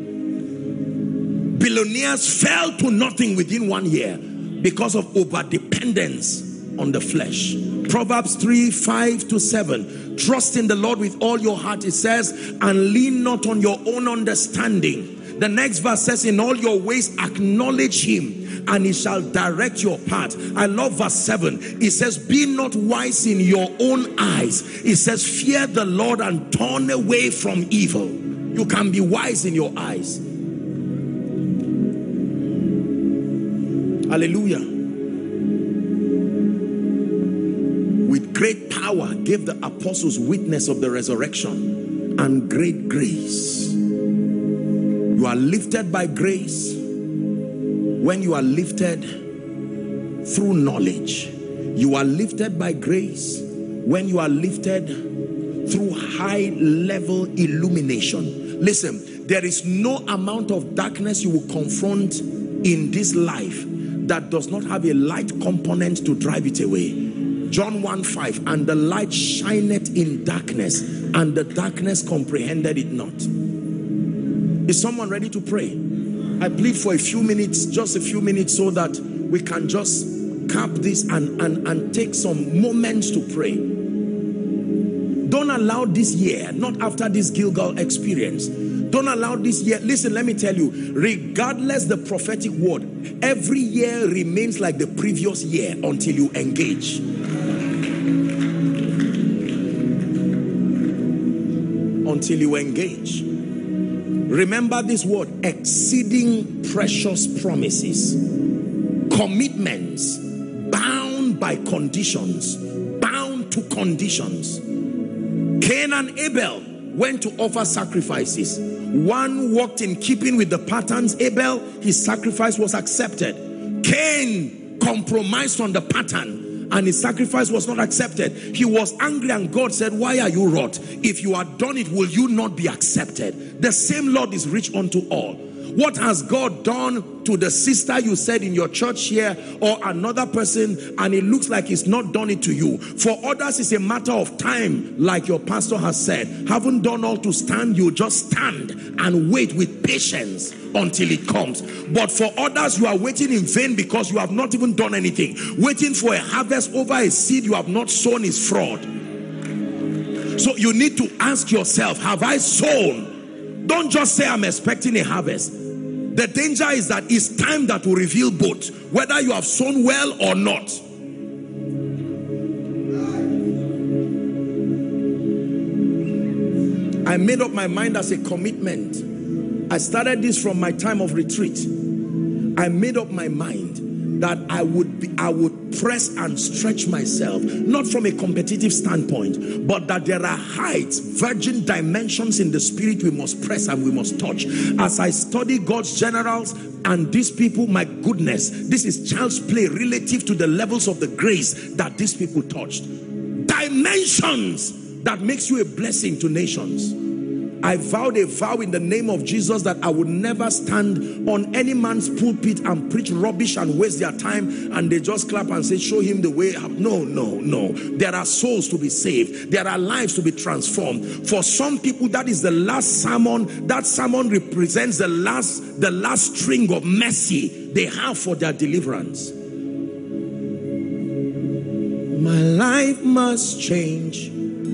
in. Billionaires fell to nothing within one year because of over-dependence on the flesh. Proverbs three, five to seven. Trust in the Lord with all your heart, it says, and lean not on your own understanding. The next verse says, in all your ways acknowledge him, and he shall direct your path. I love verse seven. It says, be not wise in your own eyes. It says, fear the Lord and turn away from evil. You can be wise in your eyes. Hallelujah. With great power gave the apostles witness of the resurrection and great grace. You are lifted by grace when you are lifted through knowledge. You are lifted by grace when you are lifted through high level illumination. Listen, there is no amount of darkness you will confront in this life that does not have a light component to drive it away. John one five, and the light shineth in darkness, and the darkness comprehended it not. Is someone ready to pray? I plead for a few minutes, just a few minutes, so that we can just cap this and, and, and take some moments to pray. Don't allow this year, not after this Gilgal experience, don't allow this year. Listen, let me tell you, regardless the prophetic word, every year remains like the previous year until you engage. Until you engage. Remember this word, exceeding precious promises, commitments, bound by conditions, bound to conditions. Cain and Abel went to offer sacrifices. One walked in keeping with the patterns. Abel, his sacrifice was accepted. Cain compromised on the pattern, and his sacrifice was not accepted. He was angry, and God said, why are you wroth? If you had done it, will you not be accepted? The same Lord is rich unto all. What has God done to the sister you said in your church here, or another person, and it looks like he's not done it to you? For others, it's a matter of time, like your pastor has said. Haven't done all to stand, you just stand and wait with patience until it comes. But for others, you are waiting in vain because you have not even done anything. Waiting for a harvest over a seed you have not sown is fraud. So you need to ask yourself, have I sown? Don't just say I'm expecting a harvest. The danger is that it's time that will reveal both, whether you have sown well or not. I made up my mind as a commitment. I started this from my time of retreat. I made up my mind that I would be, I would press and stretch myself, not from a competitive standpoint, but that there are heights, virgin dimensions in the spirit we must press and we must touch. As I study God's generals and these people, my goodness, this is child's play relative to the levels of the grace that these people touched. Dimensions that makes you a blessing to nations. I vowed a vow in the name of Jesus that I would never stand on any man's pulpit and preach rubbish and waste their time and they just clap and say, show him the way. No, no, no. There are souls to be saved. There are lives to be transformed. For some people, that is the last sermon. That sermon represents the last, the last string of mercy they have for their deliverance. My life must change.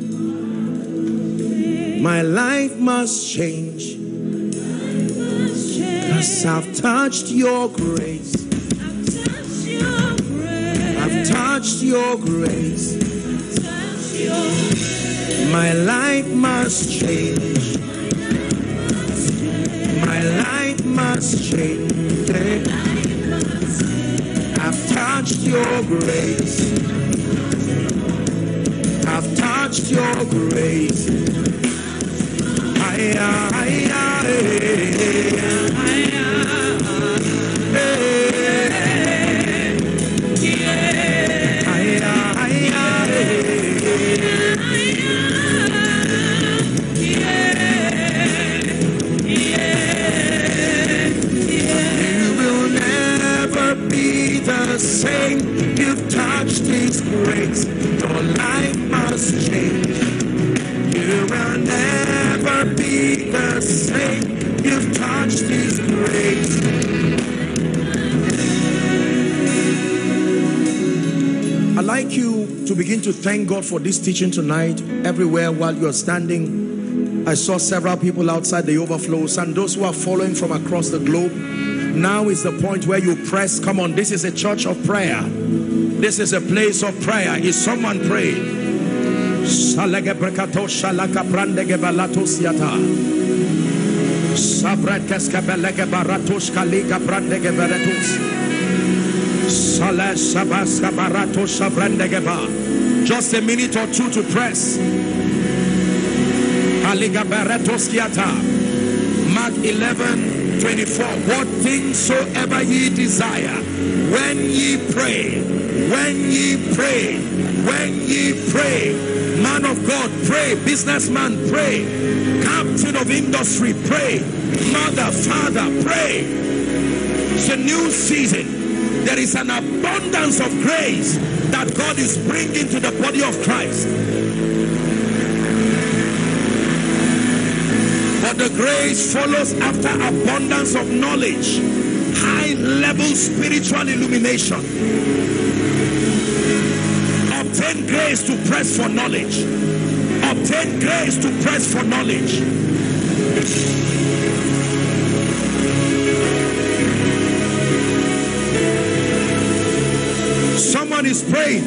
My life must change, cause I've touched your grace. I've touched your grace. My life must change. My life must change. I've touched your grace. I've touched your grace. Aya, aya, aya, you will never be the same. You've touched His grace. Your life must change. You will never be the same. You've touched His grace. I'd like you to begin to thank God for this teaching tonight. Everywhere while you're standing, I saw several people outside the overflows, and those who are following from across the globe. Now is the point where you press. Come on, this is a church of prayer. This is a place of prayer. Is someone praying? Salege brekato shalaka brandege balatos yata. Sabretes kabelege baratos kalika brandege baratos. Sale sabas kabaratos sabrandege ba. Just a minute or two to press. Aliga baratos yata. Mark eleven twenty-four. What things soever ye desire, when ye pray, when ye pray, when ye pray. Man of God, pray. Businessman, pray. Captain of industry, pray. Mother, father, pray. It's a new season. There is an abundance of grace that God is bringing to the body of Christ. But the grace follows after abundance of knowledge, high level spiritual illumination. Obtain grace to press for knowledge. Obtain grace to press for knowledge. Someone is praying.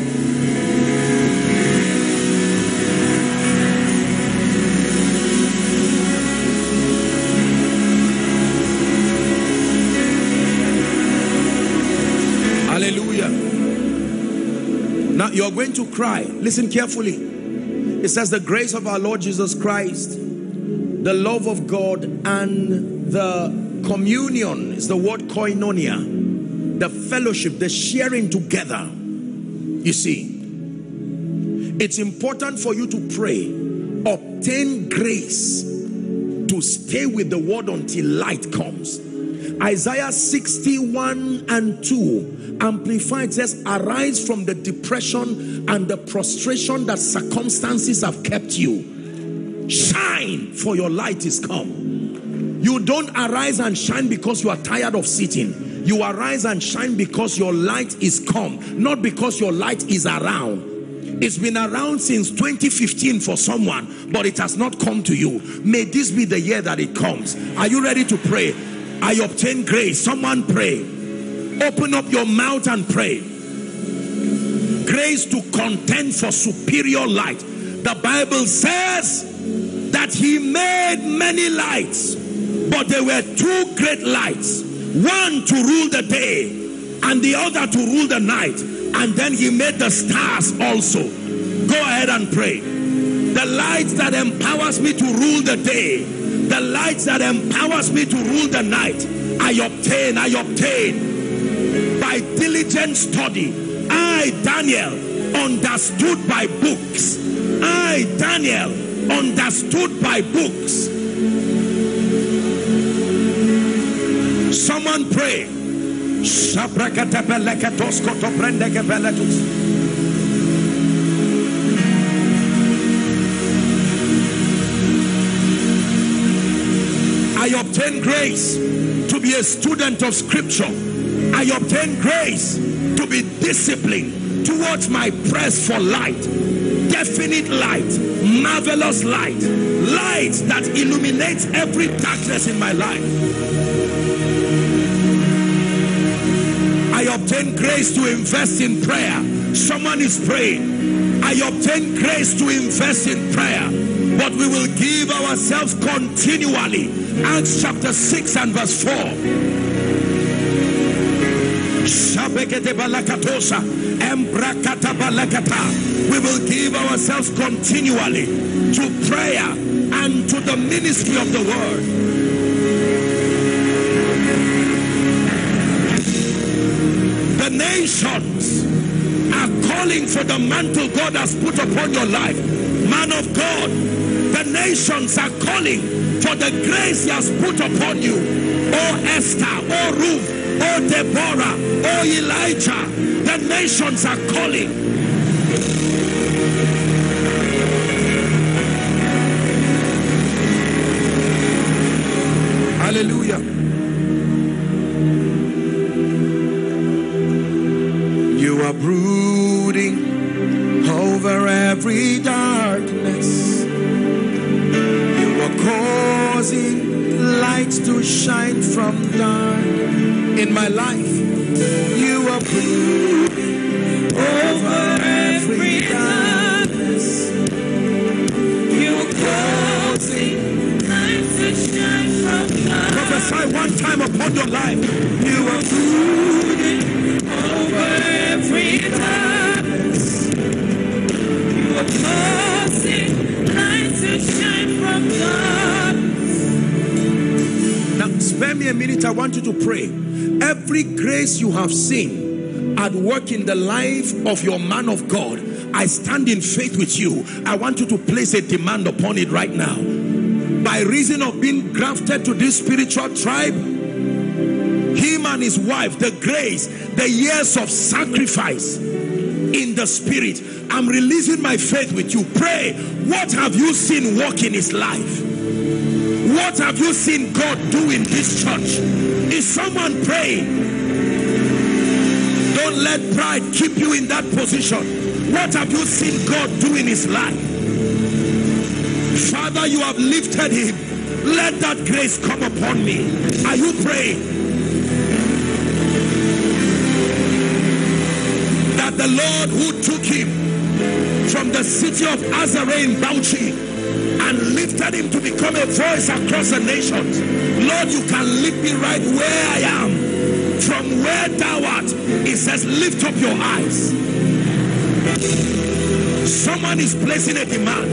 Hallelujah. Now you're going to cry. Listen carefully. It says the grace of our Lord Jesus Christ, the love of God, and the communion is the word koinonia, the fellowship, the sharing together. You see, it's important for you to pray. Obtain grace to stay with the word until light comes. Isaiah sixty-one and two Amplified says, arise from the depression and the prostration that circumstances have kept you. Shine, for your light is come. You don't arise and shine because you are tired of sitting. You arise and shine because your light is come, not because your light is around. It's been around since twenty fifteen for someone, but it has not come to you. May this be the year that it comes. Are you ready to pray? I obtain grace. Someone pray. Open up your mouth and pray. Grace to contend for superior light. The Bible says that he made many lights, but there were two great lights, one to rule the day and the other to rule the night. And then he made the stars also. Go ahead and pray. The light that empowers me to rule the day, the light that empowers me to rule the night, I obtain, I obtain by diligent study. I, Daniel, understood by books. I, Daniel, understood by books. Someone pray. I obtain grace to be a student of scripture. I obtain grace to be disciplined towards my press for light. Definite light, marvelous light, light that illuminates every darkness in my life. I obtain grace to invest in prayer. Someone is praying. I obtain grace to invest in prayer, but we will give ourselves continually. Acts chapter six and verse four. We will give ourselves continually to prayer and to the ministry of the word. The nations are calling for the mantle God has put upon your life. Man of God, the nations are calling for the grace he has put upon you. Oh Esther, oh Ruth, oh Deborah, oh Elijah, the nations are calling. Hallelujah. You are brooding over every darkness. You are causing light to shine from dark. In my life, you are brooding over every darkness. You are causing light to shine from dark. Prophesy one time upon your life. You are brooding over every darkness. You are causing light to shine from darkness. Now, spare me a minute. I want you to pray. Every grace you have seen at work in the life of your man of God, I stand in faith with you. I want you to place a demand upon it right now. By reason of being grafted to this spiritual tribe, him and his wife, the grace, the years of sacrifice in the spirit, I'm releasing my faith with you. Pray. What have you seen work in his life? What have you seen God do in this church? Is someone praying? Don't let pride keep you in that position. What have you seen God do in his life? Father, you have lifted him. Let that grace come upon me. Are you praying? That the Lord who took him from the city of Azareh in Bauchi and lifted him to become a voice across the nations. Lord, you can lift me right where I am. From where thou art, it says, lift up your eyes. Someone is placing a demand.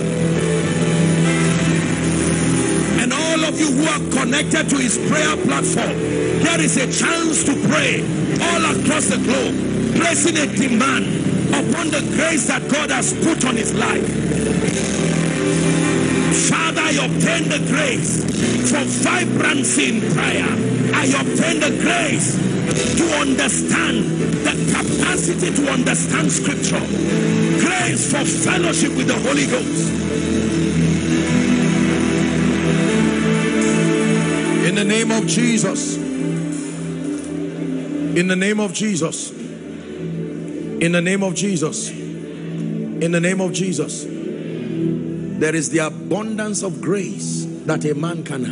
And all of you who are connected to his prayer platform, there is a chance to pray all across the globe, placing a demand upon the grace that God has put on his life. Father, I obtain the grace for vibrancy in prayer. I obtain the grace to understand, the capacity to understand scripture. Grace for fellowship with the Holy Ghost. In the name of Jesus. In the name of Jesus. In the name of Jesus. In the name of Jesus. There is the abundance of grace that a man can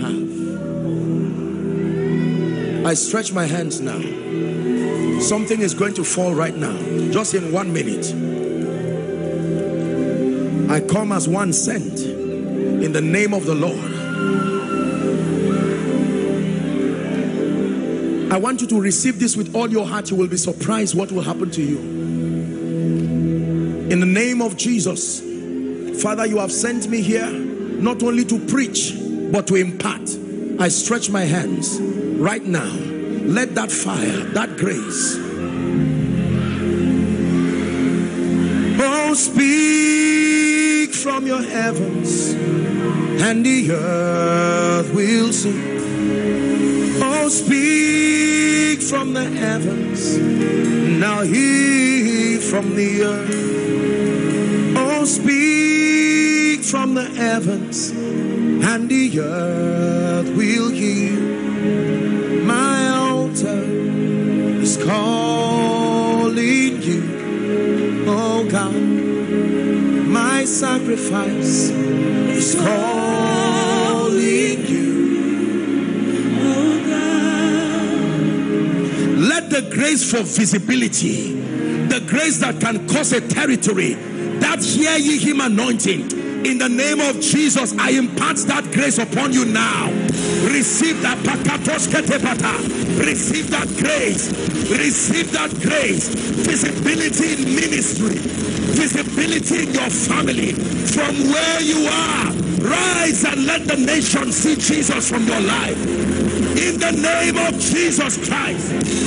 have. I stretch my hands now. Something is going to fall right now. Just in one minute. I come as one sent in in the name of the Lord. I want you to receive this with all your heart. You will be surprised what will happen to you. In the name of Jesus. Father, you have sent me here not only to preach, but to impart. I stretch my hands right now. Let that fire, that grace. Oh, speak from your heavens, and the earth will sing. Oh, speak from the heavens, now hear from the earth. Oh, speak from the heavens, and the earth will hear. My altar is calling you, oh God. My sacrifice is calling you, oh God. Let the grace for visibility, the grace that can cause a territory, that hear ye him anointing, in the name of Jesus, I impart that grace upon you now. Receive that. Receive that grace. Receive that grace. Visibility in ministry. Visibility in your family. From where you are, rise and let the nation see Jesus from your life. In the name of Jesus Christ.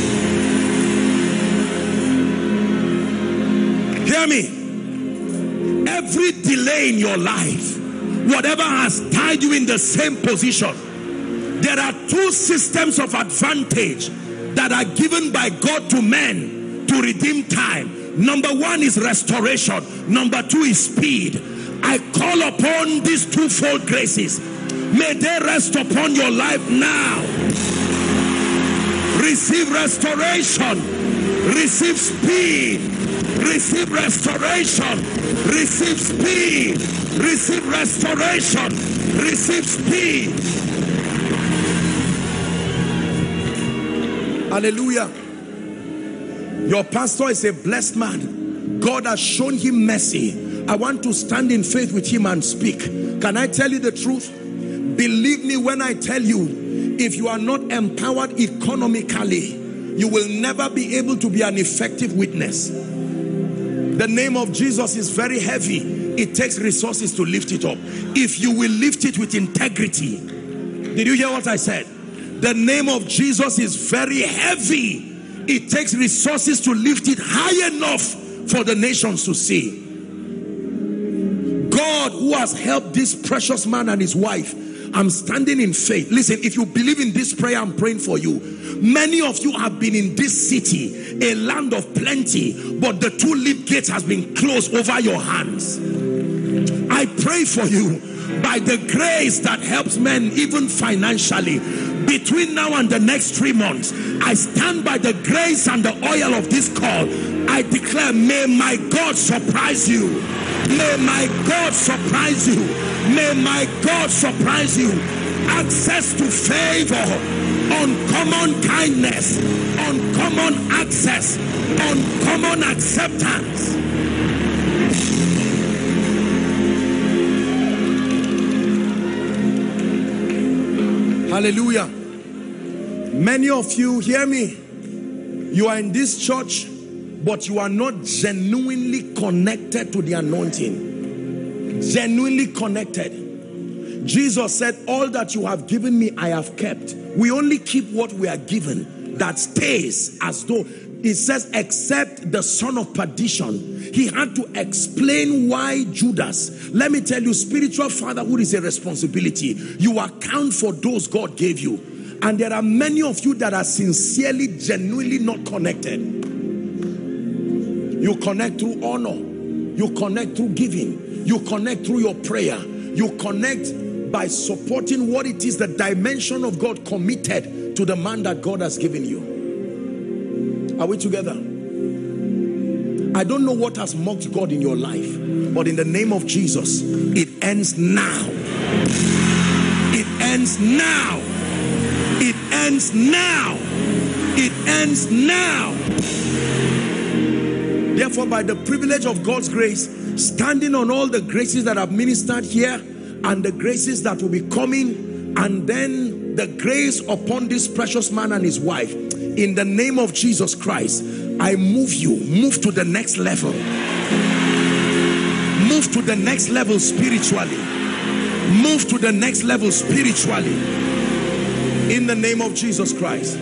Hear me. Every delay in your life, whatever has tied you in the same position, there are two systems of advantage that are given by God to men to redeem time. Number one is restoration. Number two is speed. I call upon these twofold graces. May they rest upon your life now. Receive restoration. Receive speed. Receive restoration. Receive speed. Receive restoration. Receive speed. Hallelujah. Your pastor is a blessed man. God has shown him mercy. I want to stand in faith with him and speak. Can I tell you the truth? Believe me when I tell you, if you are not empowered economically, you will never be able to be an effective witness. The name of Jesus is very heavy. It takes resources to lift it up. If you will lift it with integrity. Did you hear what I said? The name of Jesus is very heavy. It takes resources to lift it high enough for the nations to see. God, who has helped this precious man and his wife, I'm standing in faith. Listen, if you believe in this prayer, I'm praying for you. Many of you have been in this city, a land of plenty, but the two-leaf gate has been closed over your hands. I pray for you, by the grace that helps men even financially, between now and the next three months, I stand by the grace and the oil of this call. I declare, may my God surprise you. May my God surprise you. May my God surprise you. Access to favor, uncommon kindness, uncommon access, uncommon acceptance. Hallelujah. Many of you, hear me, you are in this church, but you are not genuinely connected to the anointing. Genuinely connected. Jesus said, all that you have given me, I have kept. We only keep what we are given. That stays, as though it says, except the son of perdition. He had to explain why Judas. Let me tell you, spiritual fatherhood is a responsibility. You account for those God gave you. And there are many of you that are sincerely, genuinely not connected. You connect through honor. You connect through giving. You connect through your prayer. You connect by supporting what it is, the dimension of God committed to the man that God has given you. Are we together? I don't know what has mocked God in your life, but in the name of Jesus, it ends now. It ends now. It ends now. It ends now. Therefore, by the privilege of God's grace, standing on all the graces that I've ministered here, and the graces that will be coming, and then the grace upon this precious man and his wife. In the name of Jesus Christ, I move you, move to the next level. Move to the next level spiritually. Move to the next level spiritually. In the name of Jesus Christ.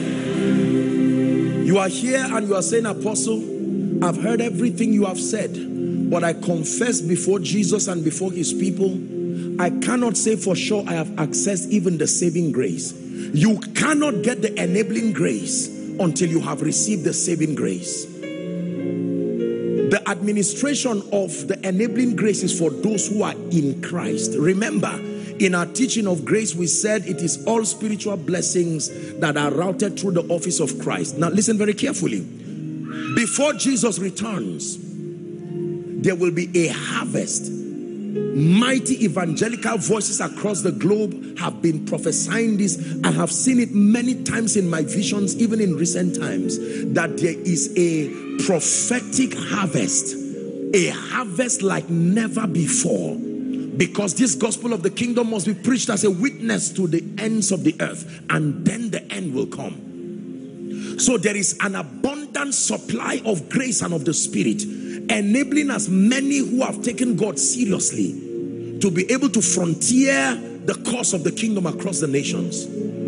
You are here and you are saying, Apostle, I've heard everything you have said, but I confess before Jesus and before his people, I cannot say for sure I have accessed even the saving grace. You cannot get the enabling grace until you have received the saving grace. The administration of the enabling grace is for those who are in Christ. Remember, in our teaching of grace, we said it is all spiritual blessings that are routed through the office of Christ. Now listen very carefully. Before Jesus returns, there will be a harvest. Mighty evangelical voices across the globe have been prophesying this. I have seen it many times in my visions, even in recent times, that there is a prophetic harvest, a harvest like never before, because this gospel of the kingdom must be preached as a witness to the ends of the earth, and then the end will come. So there is an abundant supply of grace and of the Spirit, enabling as many who have taken God seriously to be able to frontier the cause of the kingdom across the nations.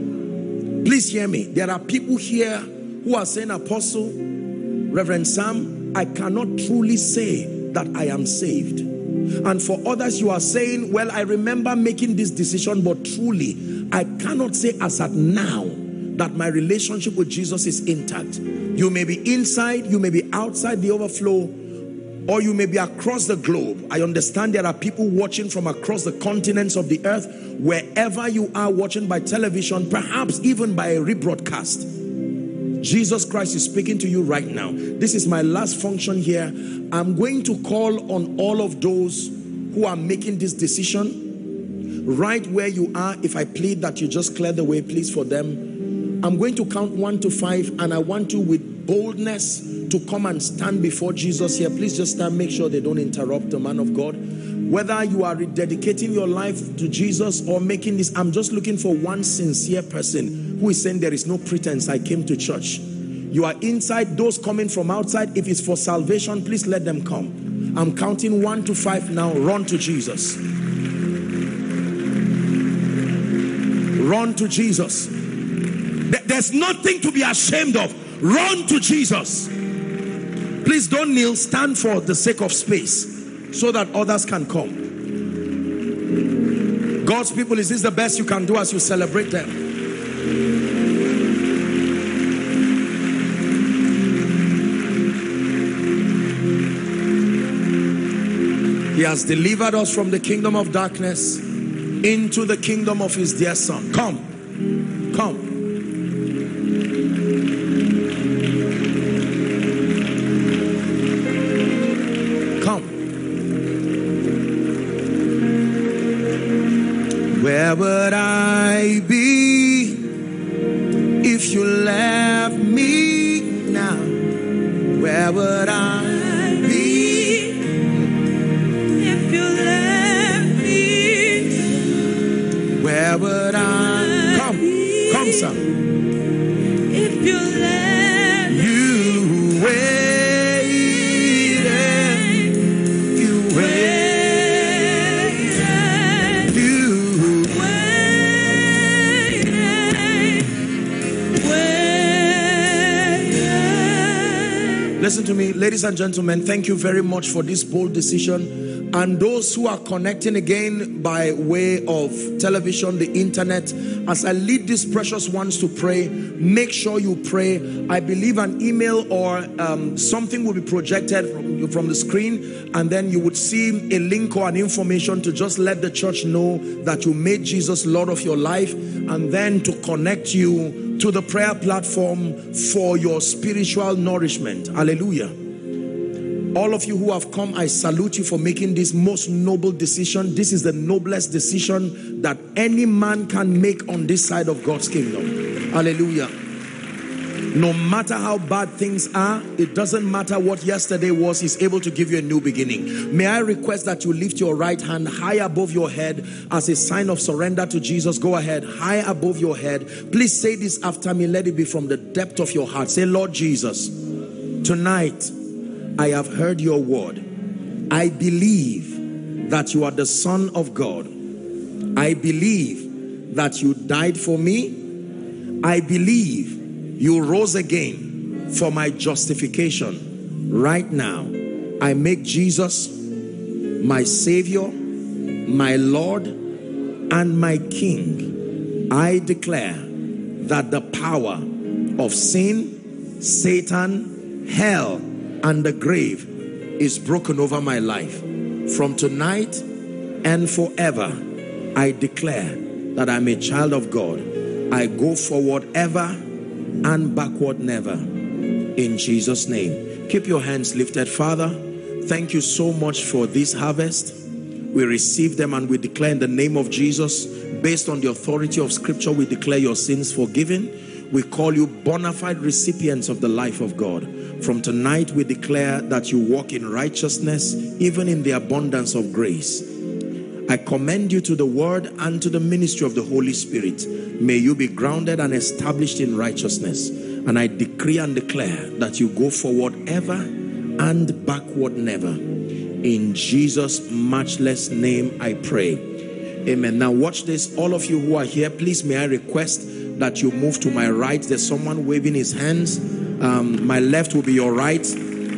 Please hear me. There are people here who are saying, Apostle, Reverend Sam, I cannot truly say that I am saved. And for others, you are saying, well, I remember making this decision, but truly, I cannot say as at now that my relationship with Jesus is intact. You may be inside, you may be outside the overflow, or you may be across the globe. I understand there are people watching from across the continents of the earth. Wherever you are watching by television, perhaps even by a rebroadcast, Jesus Christ is speaking to you right now. This is my last function here. I'm going to call on all of those who are making this decision right where you are. If I plead that you just clear the way, please, for them. I'm going to count one to five, and I want you with boldness to come and stand before Jesus here. Please just stand. Make sure they don't interrupt the man of God. Whether you are rededicating your life to Jesus or making this, I'm just looking for one sincere person who is saying there is no pretense. I came to church. You are inside. Those coming from outside, if it's for salvation, please let them come. I'm counting one to five now. Run to Jesus. Run to Jesus. There's nothing to be ashamed of. Run to Jesus. Please don't kneel. Stand for the sake of space so that others can come. God's people, is this the best you can do as you celebrate them? He has delivered us from the kingdom of darkness into the kingdom of his dear Son. Come. Come. Where would I be if you left me now? Where would I be if you left me? Where would I come? Come, son. If you left you waited, you waited. Listen to me, ladies and gentlemen, thank you very much for this bold decision. And those who are connecting again by way of television, the internet, as I lead these precious ones to pray, make sure you pray. I believe an email or um, something will be projected from, from the screen, and then you would see a link or an information to just let the church know that you made Jesus Lord of your life, and then to connect you to the prayer platform for your spiritual nourishment. Hallelujah. All of you who have come, I salute you for making this most noble decision. This is the noblest decision that any man can make on this side of God's kingdom. Hallelujah. No matter how bad things are, it doesn't matter what yesterday was, He's able to give you a new beginning. May I request that you lift your right hand high above your head as a sign of surrender to Jesus. Go ahead, high above your head. Please say this after me. Let it be from the depth of your heart. Say, Lord Jesus, tonight I have heard your word. I believe that you are the Son of God. I believe that you died for me. I believe you rose again for my justification. Right now, I make Jesus my Savior, my Lord, and my King. I declare that the power of sin, Satan, hell, and the grave is broken over my life. From tonight and forever, I declare that I'm a child of God. I go forward ever and backward never. In Jesus' name. Keep your hands lifted. Father, thank you so much for this harvest. We receive them and we declare in the name of Jesus, based on the authority of Scripture, we declare your sins forgiven. We call you bona fide recipients of the life of God. From tonight, we declare that you walk in righteousness, even in the abundance of grace. I commend you to the word and to the ministry of the Holy Spirit. May you be grounded and established in righteousness. And I decree and declare that you go forward ever and backward never. In Jesus' matchless name I pray. Amen. Now watch this. All of you who are here, please may I request that you move to my right. There's someone waving his hands. Um, my left will be your right.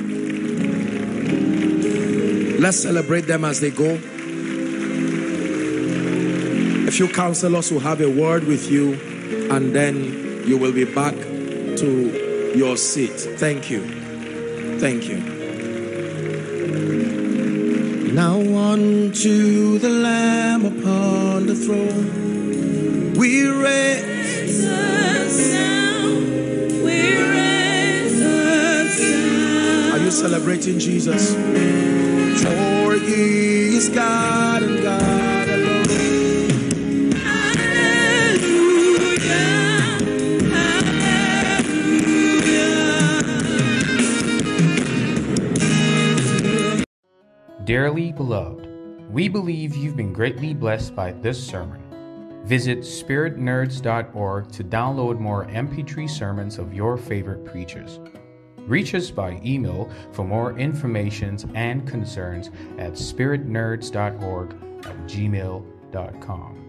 Let's celebrate them as they go. A few counselors will have a word with you, and then you will be back to your seat. Thank you. Thank you. Now unto the Lamb upon the throne, we raise the sound. We raise the sound. Are you celebrating Jesus? For He is God and God alone. Dearly beloved, we believe you've been greatly blessed by this sermon. Visit spirit nerds dot org to download more M P three sermons of your favorite preachers. Reach us by email for more information and concerns at spirit nerds dot org at gmail dot com.